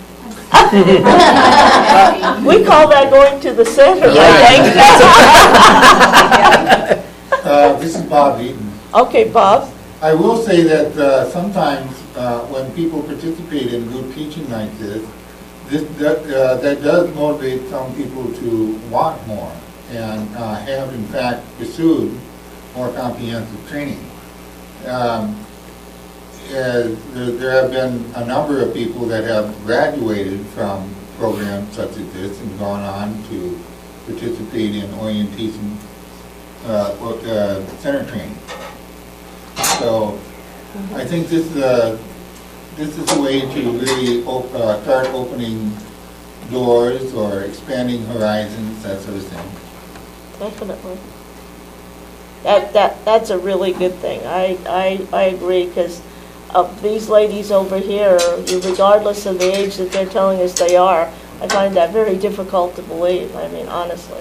We call that going to the center, I think. This is Bob Eaton. Okay, Bob. I will say that sometimes when people participate in group teaching like this, that does motivate some people to want more and have in fact pursued more comprehensive training. There have been a number of people that have graduated from programs such as this and gone on to participate in orientation center training. So I think this is a way to really start opening doors or expanding horizons, that sort of thing. Definitely. That's a really good thing. I agree, because these ladies over here, regardless of the age that they're telling us they are, I find that very difficult to believe. I mean, honestly.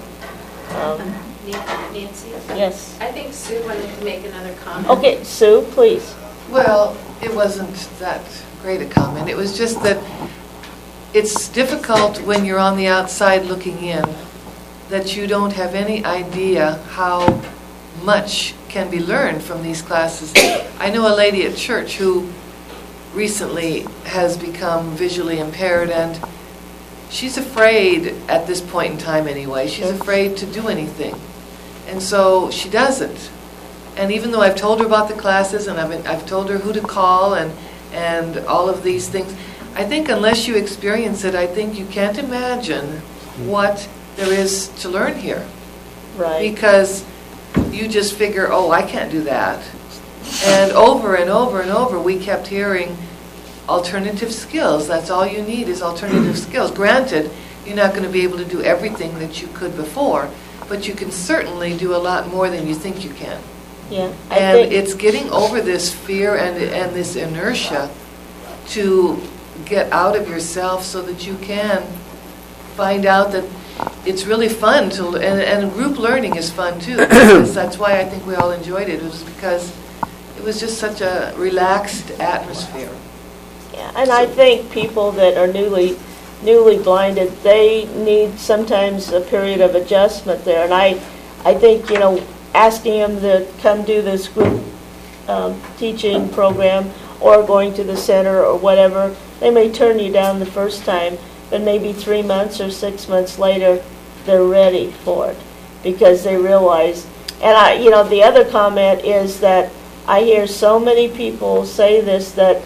Nancy? Yes. I think Sue wanted to make another comment. Okay, Sue, please. Well, it wasn't that great a comment. It was just that it's difficult when you're on the outside looking in, that you don't have any idea how much can be learned from these classes. I know a lady at church who recently has become visually impaired, and she's afraid, at this point in time anyway, she's afraid to do anything. And so she doesn't. And even though I've told her about the classes and I've told her who to call and all of these things, I think unless you experience it, I think you can't imagine what there is to learn here. Right. Because you just figure, oh, I can't do that. And over and over and over, we kept hearing alternative skills. That's all you need is alternative skills. Granted, you're not going to be able to do everything that you could before, but you can certainly do a lot more than you think you can. Yeah. And it's getting over this fear and this inertia to get out of yourself so that you can find out that it's really fun to, and group learning is fun too. That's why I think we all enjoyed it. It was because it was just such a relaxed atmosphere. Yeah, and I think people that are newly blinded, they need sometimes a period of adjustment there. And I think, asking them to come do this group teaching program or going to the center or whatever, they may turn you down the first time, but maybe 3 months or 6 months later, they're ready for it because they realize. And the other comment is that I hear so many people say this, that,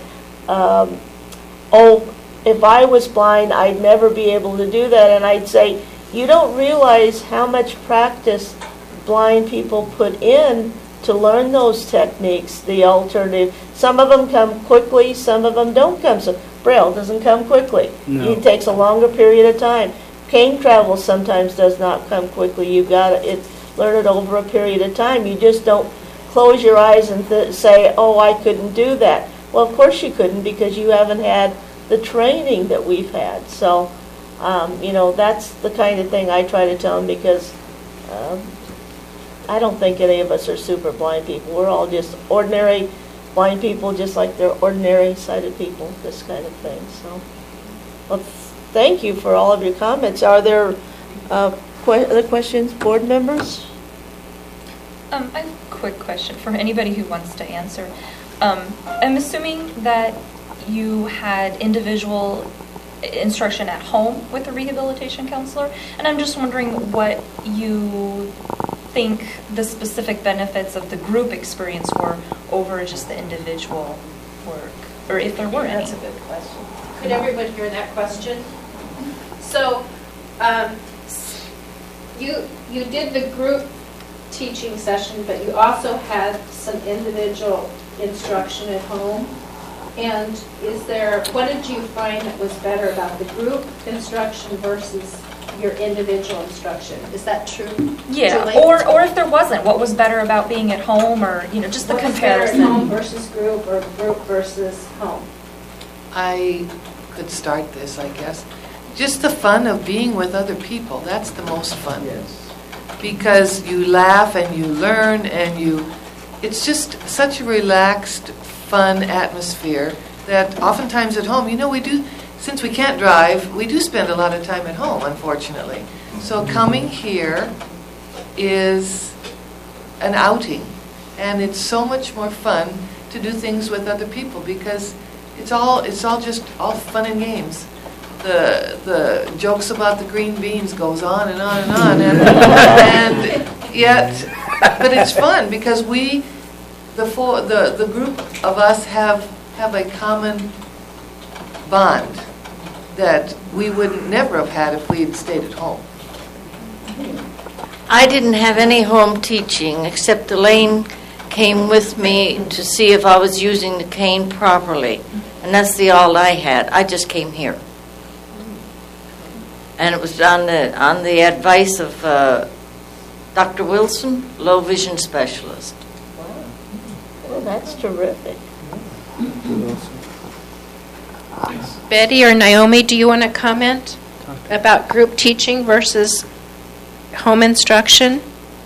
if I was blind, I'd never be able to do that. And I'd say, you don't realize how much practice blind people put in to learn those techniques, the alternative. Some of them come quickly, some of them don't come. So Braille doesn't come quickly. No. It takes a longer period of time. Cane travel sometimes does not come quickly. You've got to learn it over a period of time. You just don't close your eyes and say, oh, I couldn't do that. Well, of course you couldn't, because you haven't had the training that we've had. So, that's the kind of thing I try to tell them, because I don't think any of us are super blind people. We're all just ordinary blind people, just like they're ordinary sighted people, this kind of thing. So, well, thank you for all of your comments. Are there other questions, board members? I have a quick question for anybody who wants to answer. I'm assuming that you had individual instruction at home with a rehabilitation counselor, and I'm just wondering what you think the specific benefits of the group experience were over just the individual work, or if there were any. That's a good question. Could everyone hear that question? So, you did the group teaching session, but you also had some individual instruction at home. And what did you find that was better about the group instruction versus your individual instruction? Is that true? Yeah, Julie? or if there wasn't, what was better about being at home, or just the What's comparison? better at home versus group, or group versus home? I could start this, I guess. Just the fun of being with other people. That's the most fun. Yes. Because you laugh and you learn and it's just such a relaxed, fun atmosphere that oftentimes at home, we do, since we can't drive, we do spend a lot of time at home, unfortunately. So coming here is an outing, and it's so much more fun to do things with other people, because it's all just all fun and games. The jokes about the green beans goes on and on and on, and yet, but it's fun because the group of us have a common bond that we would never have had if we had stayed at home. I didn't have any home teaching, except Elaine came with me to see if I was using the cane properly. And that's all I had. I just came here. And it was on the advice of Dr. Wilson, low vision specialist. Well, that's terrific. Betty or Naomi, do you want to comment about group teaching versus home instruction?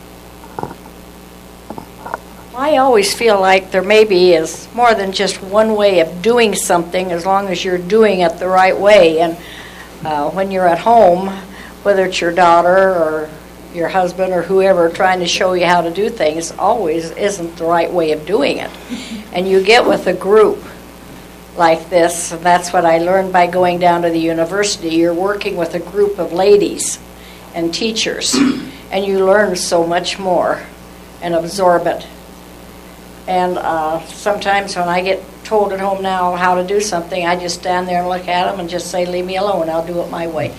I always feel like there maybe is more than just one way of doing something, as long as you're doing it the right way. And when you're at home, whether it's your daughter or your husband or whoever trying to show you how to do things, always isn't the right way of doing it. And you get with a group like this, and that's what I learned by going down to the university. You're working with a group of ladies and teachers, and you learn so much more and absorb it. And sometimes when I get told at home now how to do something, I just stand there and look at them and just say, leave me alone, I'll do it my way.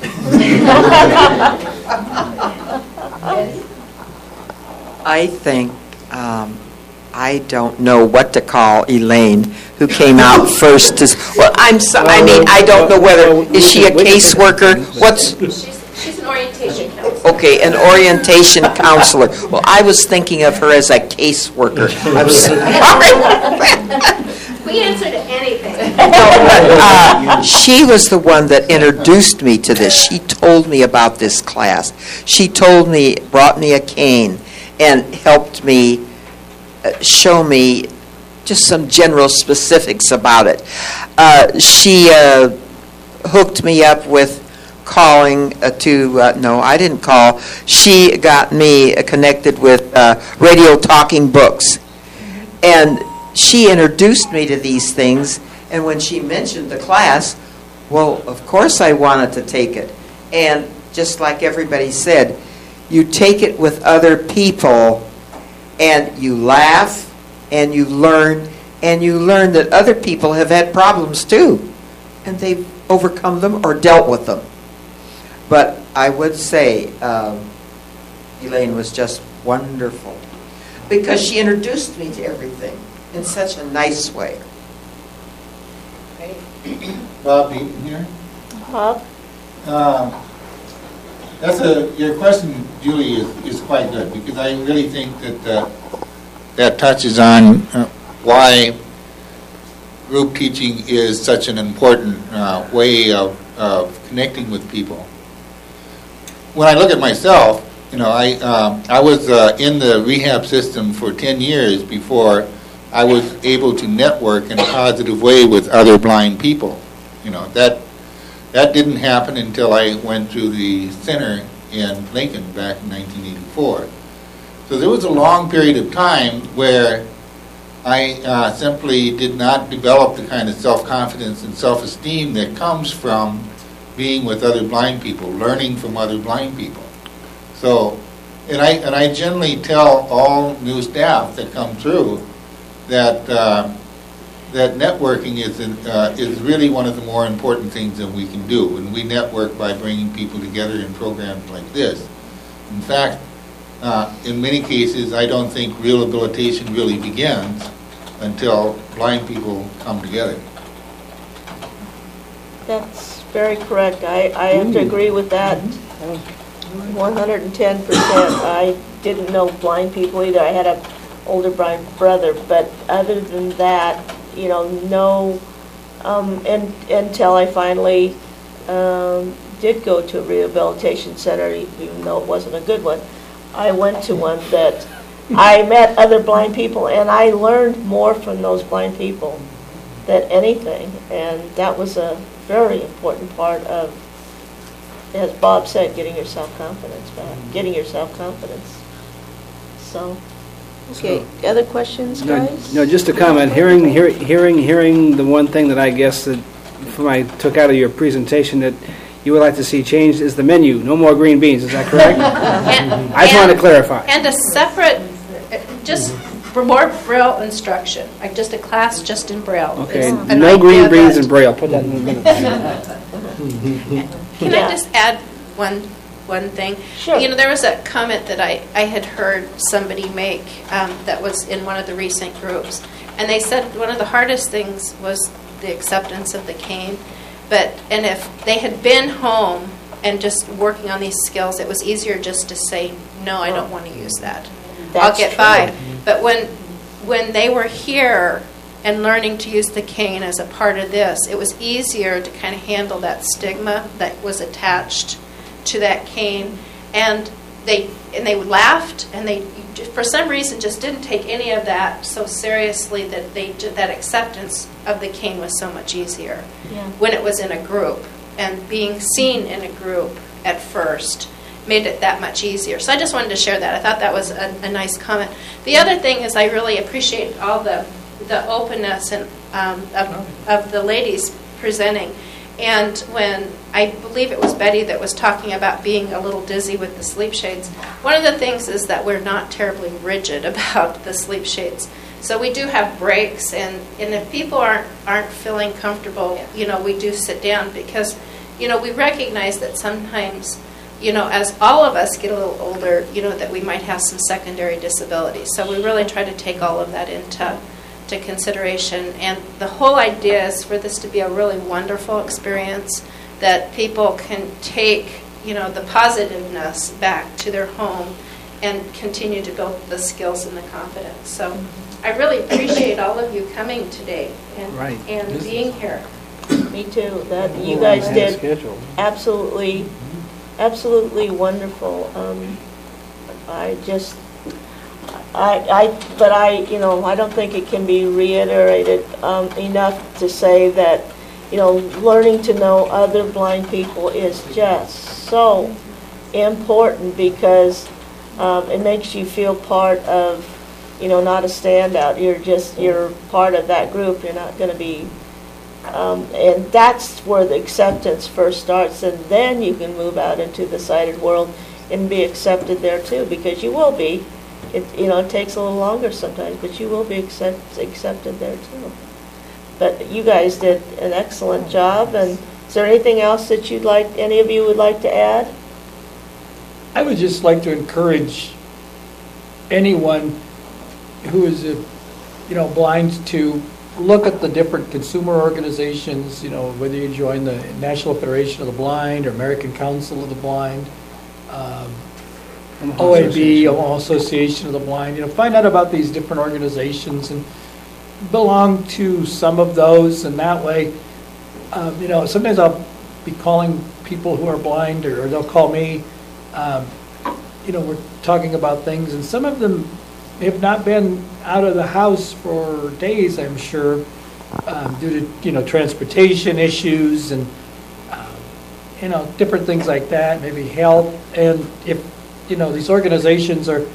I think, I don't know what to call Elaine, who came out first. I don't know whether, is she a caseworker? She's an orientation counselor. Okay, an orientation counselor. Well, I was thinking of her as a caseworker. I'm sorry. We answer to anything. She was the one that introduced me to this. She told me about this class. She brought me a cane and helped me show me just some general specifics about it. She hooked me up with calling no, I didn't call. She got me connected with Radio Talking Books. And she introduced me to these things, and when she mentioned the class, well, of course I wanted to take it. And just like everybody said, you take it with other people, and you laugh, and you learn that other people have had problems too, and they've overcome them or dealt with them. But I would say Elaine was just wonderful. because she introduced me to everything in such a nice way. Bob Beaton here. Bob? Your question, Julie, is quite good, because I really think that that touches on why group teaching is such an important way of connecting with people. When I look at myself, I was in the rehab system for 10 years before I was able to network in a positive way with other blind people. That didn't happen until I went to the center in Lincoln back in 1984. So there was a long period of time where I simply did not develop the kind of self-confidence and self-esteem that comes from being with other blind people, learning from other blind people. So, and I generally tell all new staff that come through that that networking is really one of the more important things that we can do, and we network by bringing people together in programs like this. In fact, in many cases, I don't think rehabilitation really begins until blind people come together. That's very correct. I have to agree with that 110%. I didn't know blind people either. I had an older blind brother, but other than that, no, until I finally did go to a rehabilitation center, even though it wasn't a good one. I went to one that I met other blind people, and I learned more from those blind people than anything, and that was a very important part of, as Bob said, getting your self-confidence back, So, okay, other questions, guys? No, just a comment. Hearing the one thing that I guess that I took out of your presentation that you would like to see changed is the menu. No more green beans. Is that correct? I just want to clarify. And a separate, just for more Braille instruction, like just a class just in Braille. Okay, no green beans in Braille. Put that in the minutes. Can I just add one thing? Sure. There was a comment that I had heard somebody make that was in one of the recent groups, and they said one of the hardest things was the acceptance of the cane. And if they had been home and just working on these skills, it was easier just to say, no, I don't want to use that. I'll get by. But when they were here and learning to use the cane as a part of this, it was easier to kind of handle that stigma that was attached to that cane. And they laughed, and they, for some reason, just didn't take any of that so seriously that that acceptance of the cane was so much easier when it was in a group. And being seen in a group at first made it that much easier. So I just wanted to share that. I thought that was a nice comment. The other thing is I really appreciate all the openness and of the ladies presenting. And when I believe it was Betty that was talking about being a little dizzy with the sleep shades, one of the things is that we're not terribly rigid about the sleep shades. So we do have breaks, and if people aren't feeling comfortable, we do sit down because, we recognize that sometimes, as all of us get a little older, that we might have some secondary disabilities. So we really try to take all of that into consideration. And the whole idea is for this to be a really wonderful experience that people can take, the positiveness back to their home and continue to build the skills and the confidence. So I really appreciate all of you coming today and being here. Me too. That you guys did absolutely wonderful. I don't think it can be reiterated enough to say that, learning to know other blind people is just so important because it makes you feel part of, not a standout. You're part of that group. You're not going to be, and that's where the acceptance first starts, and then you can move out into the sighted world and be accepted there too, because you will be. It takes a little longer sometimes, but you will be accepted there too. But you guys did an excellent job, and is there anything else that any of you would like to add? I would just like to encourage anyone who is, blind to look at the different consumer organizations, whether you join the National Federation of the Blind or American Council of the Blind, OAB, Omaha Association of the Blind, find out about these different organizations and belong to some of those, and that way, sometimes I'll be calling people who are blind, or they'll call me, we're talking about things, and some of them have not been out of the house for days, I'm sure, due to, transportation issues and, different things like that, maybe health, and if, these organizations are,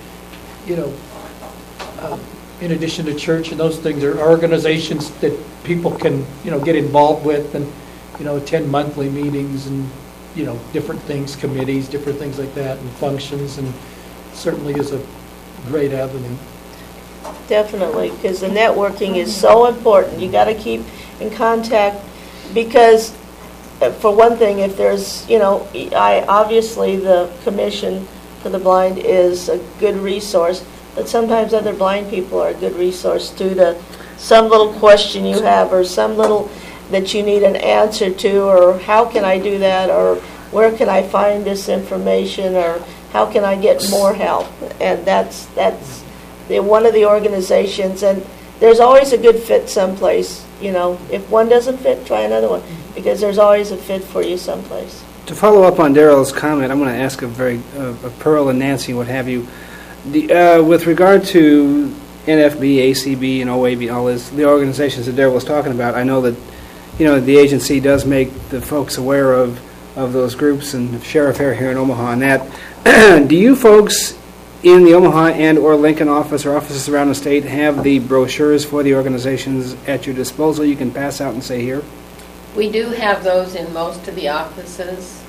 in addition to church and those things, are organizations that people can, get involved with and, attend monthly meetings and, different things, committees, different things like that, and functions, and certainly is a great avenue. Definitely, because the networking is so important. You got to keep in contact because, for one thing, if there's, obviously the Commission for the Blind is a good resource, but sometimes other blind people are a good resource due to some little question you have or some little that you need an answer to, or how can I do that, or where can I find this information, or how can I get more help? And that's one of the organizations, and there's always a good fit someplace. If one doesn't fit, try another one, because there's always a fit for you someplace. To follow up on Daryl's comment, I'm going to ask a Pearl and Nancy, what have you, with regard to NFB, ACB, and OAB, all the organizations that Daryl was talking about. I know that the agency does make the folks aware of those groups, and Sheriff Hare here in Omaha on that. Do you folks in the Omaha and or Lincoln office or offices around the state have the brochures for the organizations at your disposal you can pass out and say here? We do have those in most of the offices.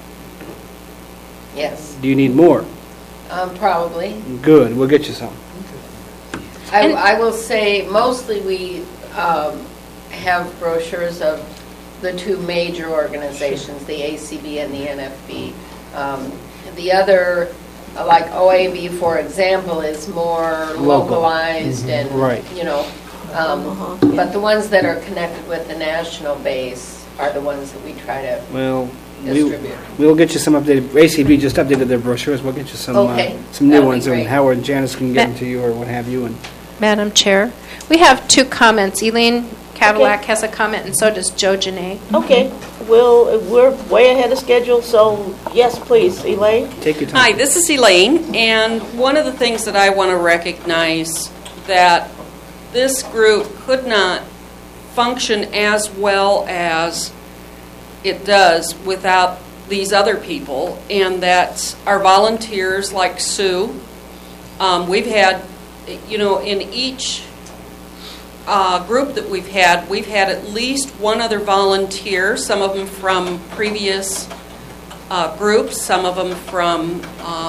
Yes. Do you need more? Probably. Good. We'll get you some. I will say mostly we have brochures of the two major organizations, the ACB and the NFB. The other, like OAB, for example, is more localized and, right. But the ones that are connected with the national base are the ones that we try to distribute. We'll get you some updated. ACB just updated their brochures. We'll get you some new ones, and Howard and Janice can get them to you or what have you. And Madam Chair, we have two comments. Elaine Cadillac has a comment, and so does Joe Janae. Okay. We're way ahead of schedule, so yes, please, Elaine. Take your time. Hi, this is Elaine, and one of the things that I want to recognize that this group could not function as well as it does without these other people, and that's our volunteers like Sue. We've had, in each group that we've had at least one other volunteer, some of them from previous groups, some of them from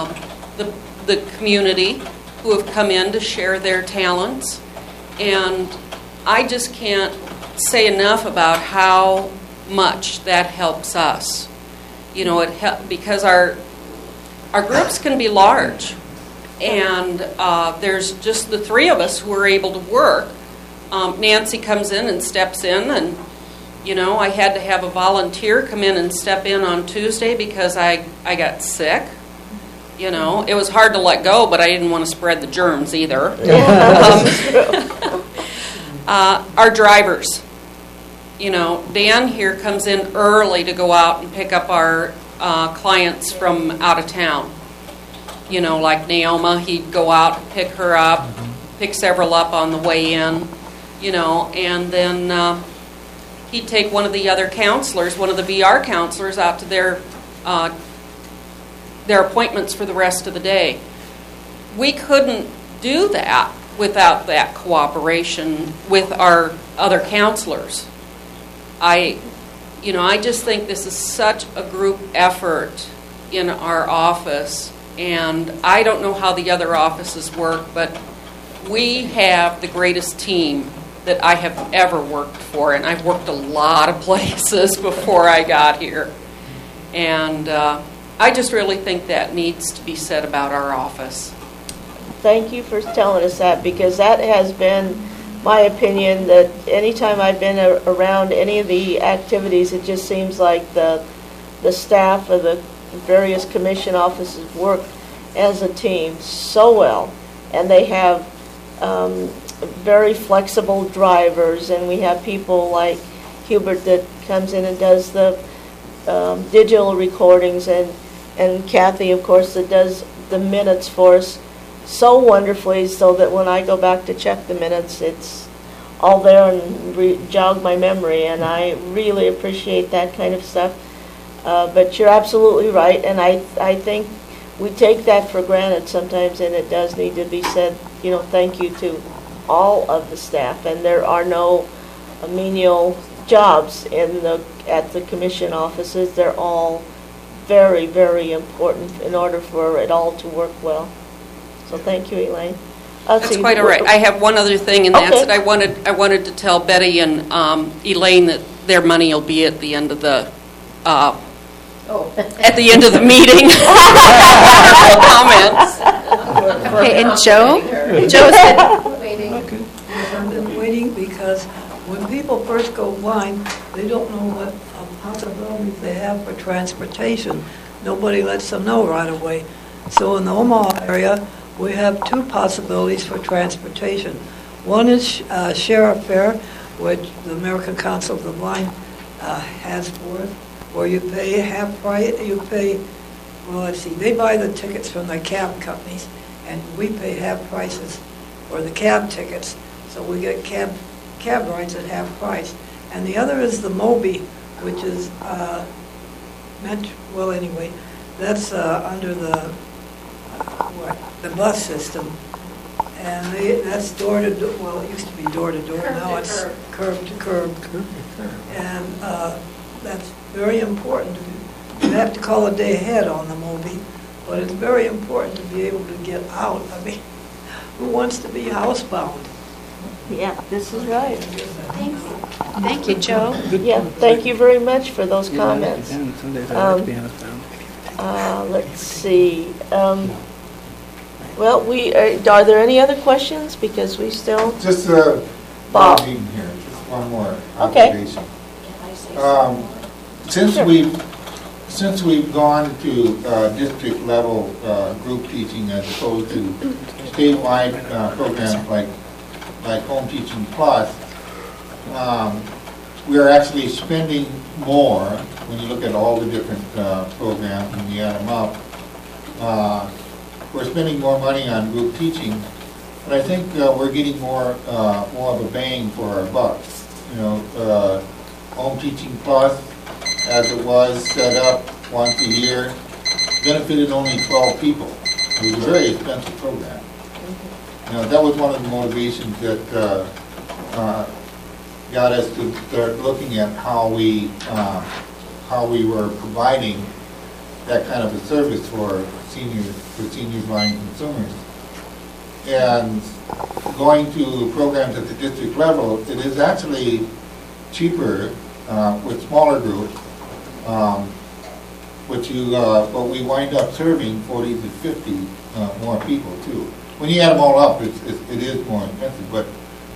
the community who have come in to share their talents. And I just can't say enough about how much that helps us. Because our groups can be large, and there's just the three of us who are able to work. Nancy comes in and steps in, and I had to have a volunteer come in and step in on Tuesday because I got sick. It was hard to let go, but I didn't want to spread the germs either. Our drivers, Dan here comes in early to go out and pick up our clients from out of town. Like Naoma, he'd go out and pick her up, pick several up on the way in. And then he'd take one of the other counselors, one of the VR counselors, out to their appointments for the rest of the day. We couldn't do that without that cooperation with our other counselors. I just think this is such a group effort in our office, and I don't know how the other offices work, but we have the greatest team that I have ever worked for, and I've worked a lot of places before I got here. And I just really think that needs to be said about our office. thank you for telling us that, because that has been my opinion, that anytime I've been around any of the activities, it just seems like the staff of the various commission offices work as a team so well, and they have very flexible drivers, and we have people like Hubert that comes in and does the digital recordings, and Kathy, of course, that does the minutes for us so wonderfully, so that when I go back to check the minutes, it's all there and jog my memory, and I really appreciate that kind of stuff. But you're absolutely right, and I think we take that for granted sometimes, and it does need to be said, thank you to all of the staff, and there are no menial jobs at the commission offices. They're all very, very important in order for it all to work well. So thank you, Elaine. That's quite all right. I have one other thing, and that's that I wanted to tell Betty and Elaine that their money will be at the end of the at the end of the meeting. Comments. Okay, and Joe said waiting. I've been waiting because when people first go blind, they don't know what possibilities they have for transportation. Nobody lets them know right away. So in the Omaha area, we have two possibilities for transportation. One is sheriff fare, which the American Council of the Blind has for us, where you pay half price. They buy the tickets from the cab companies, and we pay half prices for the cab tickets. So we get cab rides at half price. And the other is the Moby, which is that's under the bus system, and that's door to door. Well, it used to be door to door. Now it's curb to curb, and that's very important. You have to call a day ahead on the Moby, but it's very important to be able to get out. I mean, who wants to be housebound? Yeah, this is right. Thanks. Thank you, Joe. Yeah, thank you very much for those comments. Let's see. Well, are there any other questions? Because we still... Just Bob. here, just one more Okay. observation. Since we've gone to district level group teaching as opposed to statewide programs like Home Teaching Plus, we are actually spending more when you look at all the different programs and you add them up. We're spending more money on group teaching, but I think we're getting more of a bang for our buck. Home Teaching Plus, as it was set up once a year, benefited only 12 people. It was a very expensive program. That was one of the motivations that got us to start looking at how we were providing that kind of a service for senior blind consumers. And going to programs at the district level, it is actually cheaper with smaller groups, but we wind up serving 40 to 50 more people too. When you add them all up, it is more expensive, but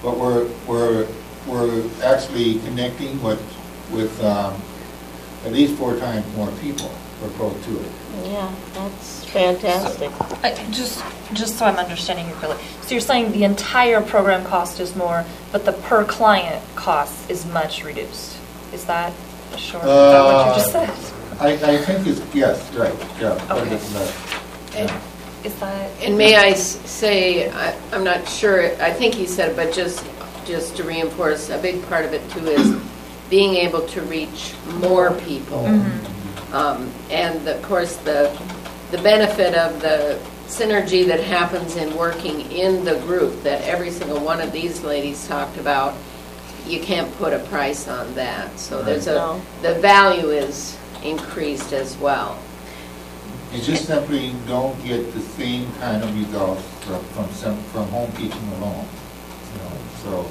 we're actually connecting with at least 4 times more people for Pro to it. Yeah, that's fantastic. Just so I'm understanding you clearly. So you're saying the entire program cost is more, but the per client cost is much reduced. Is that is that what you just said? I think it's, yes, right, yeah. Okay. Is that? And may I say, I'm not sure, I think he said it, but just to reinforce, a big part of it too is being able to reach more people. Mm-hmm. And of course the benefit of the synergy that happens in working in the group that every single one of these ladies talked about, you can't put a price on that. So there's the value is increased as well. You just simply don't get the same kind of results from home teaching alone. So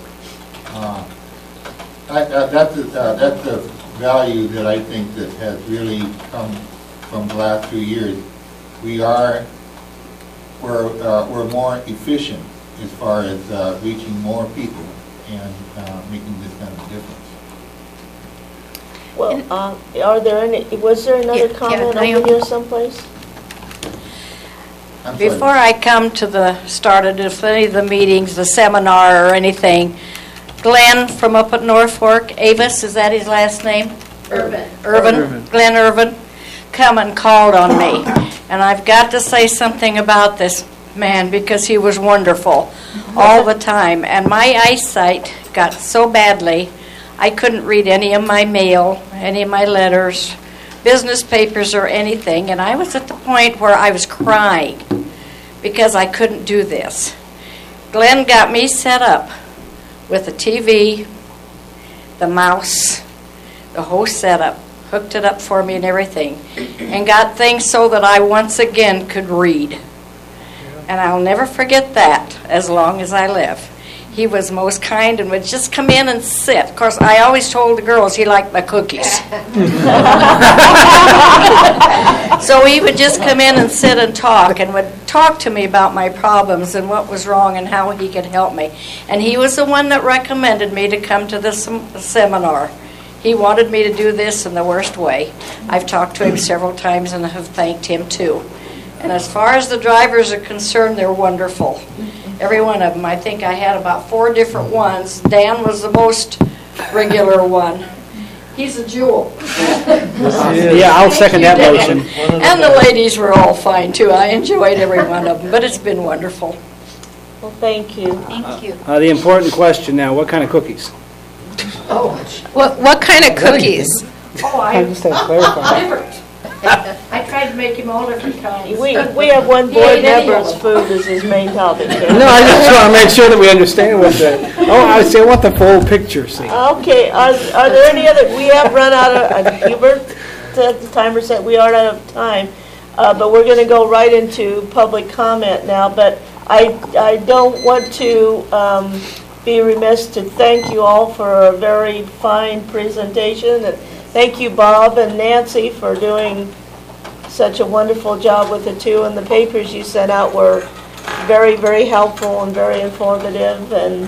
that's the value that I think that has really come from the last few years. We are we're more efficient as far as reaching more people and making this kind of difference. Well, are there any, was there another comment over here someplace? Before I come to the start of any of the meetings, the seminar or anything, Glenn from up at North Fork, Avis, is that his last name? Irvin. Glenn Irvin, come and called on me. And I've got to say something about this man because he was wonderful all the time. And my eyesight got so badly, I couldn't read any of my mail, any of my letters, business papers or anything. And I was at the point where I was crying because I couldn't do this. Glenn got me set up with a TV, the mouse, the whole setup, hooked it up for me and everything, and got things so that I once again could read. And I'll never forget that as long as I live. He was most kind and would just come in and sit. Of course, I always told the girls he liked my cookies. So he would just come in and sit and talk and would talk to me about my problems and what was wrong and how he could help me. And he was the one that recommended me to come to this seminar. He wanted me to do this in the worst way. I've talked to him several times and have thanked him too. And as far as the drivers are concerned, they're wonderful. Every one of them. I think I had about 4 different ones. Dan was the most regular one. He's a jewel. Yeah, I'll second that motion. And the ladies were all fine too. I enjoyed every one of them, but it's been wonderful. Well, thank you. Thank you. The important question now, what kind of cookies? Oh, what kind of cookies? Oh, I just have to clarify. different. I tried to make him all different kinds. We have one board member's food as his main topic. No, I just want to make sure that we understand what the. Oh, I say, I want the full picture. See. Okay, are there any other? We have run out of. Hubert, the timer said we are out of time, but we're going to go right into public comment now. But I don't want to be remiss to thank you all for a very fine presentation. And thank you, Bob and Nancy, for doing such a wonderful job with the two. And the papers you sent out were very, very helpful and very informative. And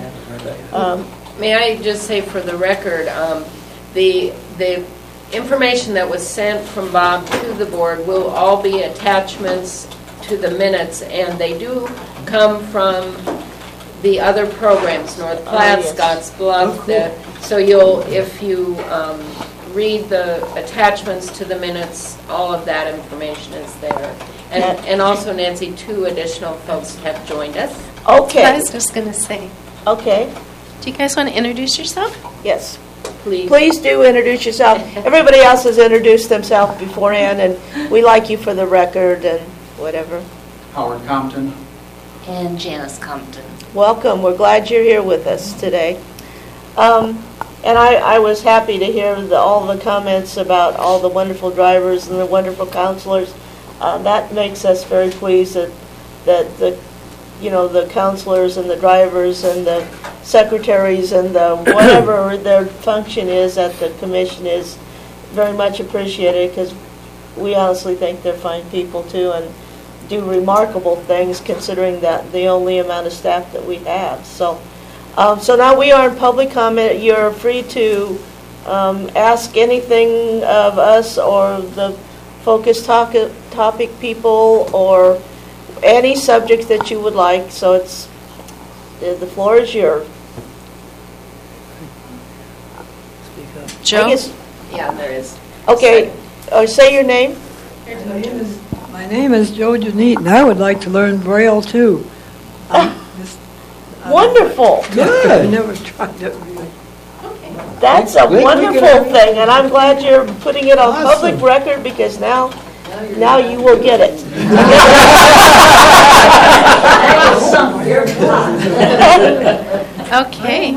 may I just say for the record, the information that was sent from Bob to the board will all be attachments to the minutes, and they do come from the other programs, North Platte, yes. Scotts Bluff. Oh, cool. So if you read the attachments to the minutes, all of that information is there. And also, Nancy, 2 additional folks have joined us. Okay. I was just going to say. Okay. Do you guys want to introduce yourself? Yes. Please. Please do introduce yourself. Everybody else has introduced themselves beforehand, and we like you for the record and whatever. Howard Compton. And Janice Compton. Welcome. We're glad you're here with us today. And I was happy to hear all the comments about all the wonderful drivers and the wonderful counselors. That makes us very pleased that the counselors and the drivers and the secretaries and the whatever their function is at the commission is very much appreciated, because we honestly think they're fine people too and do remarkable things considering that the only amount of staff that we have. So now we are in public comment. You're free to ask anything of us or the focus topic people or any subject that you would like. So the floor is yours. Joe? Yeah, there is. Okay. Say your name. My name is Joe Janete, and I would like to learn Braille too. Wonderful. Good. I never tried it. That's a wonderful thing, and I'm glad you're putting it on public record, because now you will get it. Okay.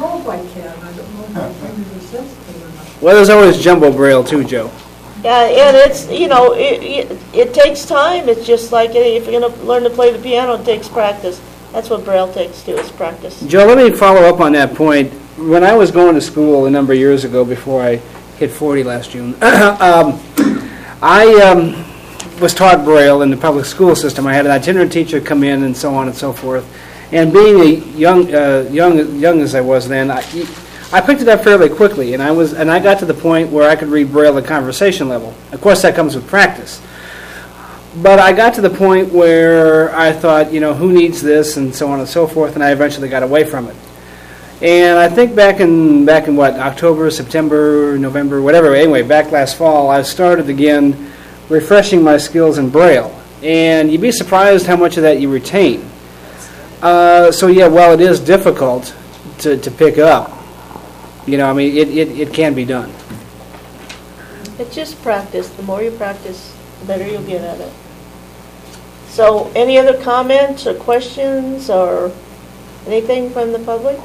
Well, there's always jumbo braille too, Joe. Yeah, and it's, it takes time. It's just like if you're going to learn to play the piano, it takes practice. That's what Braille takes too, is practice. Joe, let me follow up on that point. When I was going to school a number of years ago, before I hit 40 last June, I was taught Braille in the public school system. I had an itinerant teacher come in and so on and so forth. And being a young as I was then, I picked it up fairly quickly, and I got to the point where I could read Braille at conversation level. Of course, that comes with practice. But I got to the point where I thought, you know, who needs this, and so on and so forth, and I eventually got away from it. And I think back in what, October, September, November, whatever, anyway, back last fall, I started again refreshing my skills in Braille. And you'd be surprised how much of that you retain. So yeah, while it is difficult to pick up, you know, I mean, it can be done. It's just practice. The more you practice, the better you'll get at it. So, any other comments or questions or anything from the public?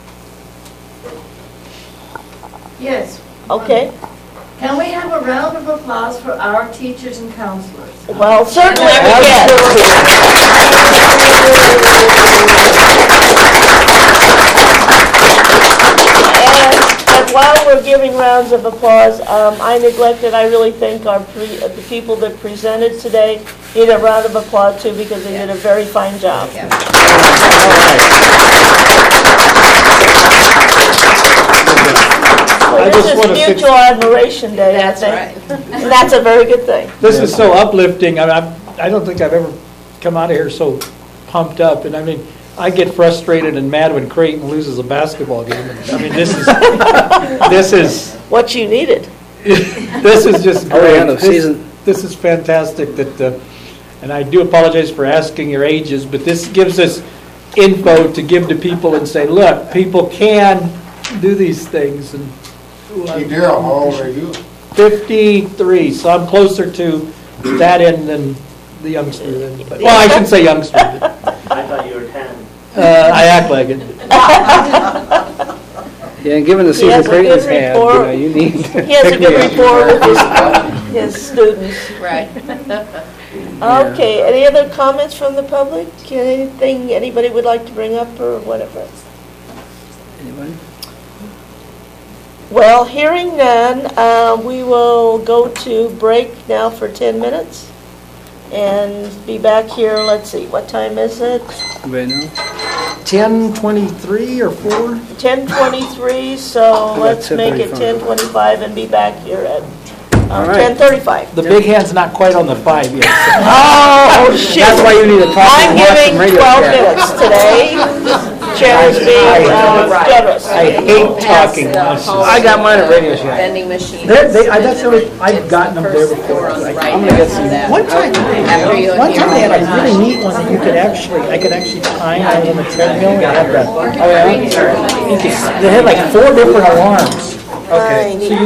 Yes. Okay. Can we have a round of applause for our teachers and counselors? Well, certainly we can. And while we're giving rounds of applause, I neglected, I really think the people that presented today need a round of applause too, because they did a very fine job. Well, this is Mutual Admiration Day, I think. And that's a very good thing. This is so uplifting. I don't think I've ever come out of here so pumped up. And I mean, I get frustrated and mad when Creighton loses a basketball game. I mean, this is what you needed. This is just great. This is fantastic. And I do apologize for asking your ages, but this gives us info to give to people and say, look, people can do these things. And Hey, Daryl, how old are you? 53, so I'm closer to that end than the youngster. Well, I shouldn't say youngster. I thought you were 10. I act like it. Yeah, and given the season Creighton's had, you know, you need. He has a good rapport with his students. Right. Okay, any other comments from the public? Anything anybody would like to bring up or whatever? Anybody? Well, hearing none, we will go to break now for 10 minutes and be back here, let's see, what time is it? Anybody know? 10:23 or 4? 10:23, so let's make it 10:25 and be back here at 10:35. The big hand's not quite on the 5 yet. Oh, shit. That's why you need to talk. I'm giving 12 minutes today. Chair is being generous. I hate talking. I got mine at Radio Shack. Vending machine. I've gotten them there before. I'm gonna get some. One time they had a really neat one that I could actually time out on the treadmill and have they had like 4 different alarms. Okay. So you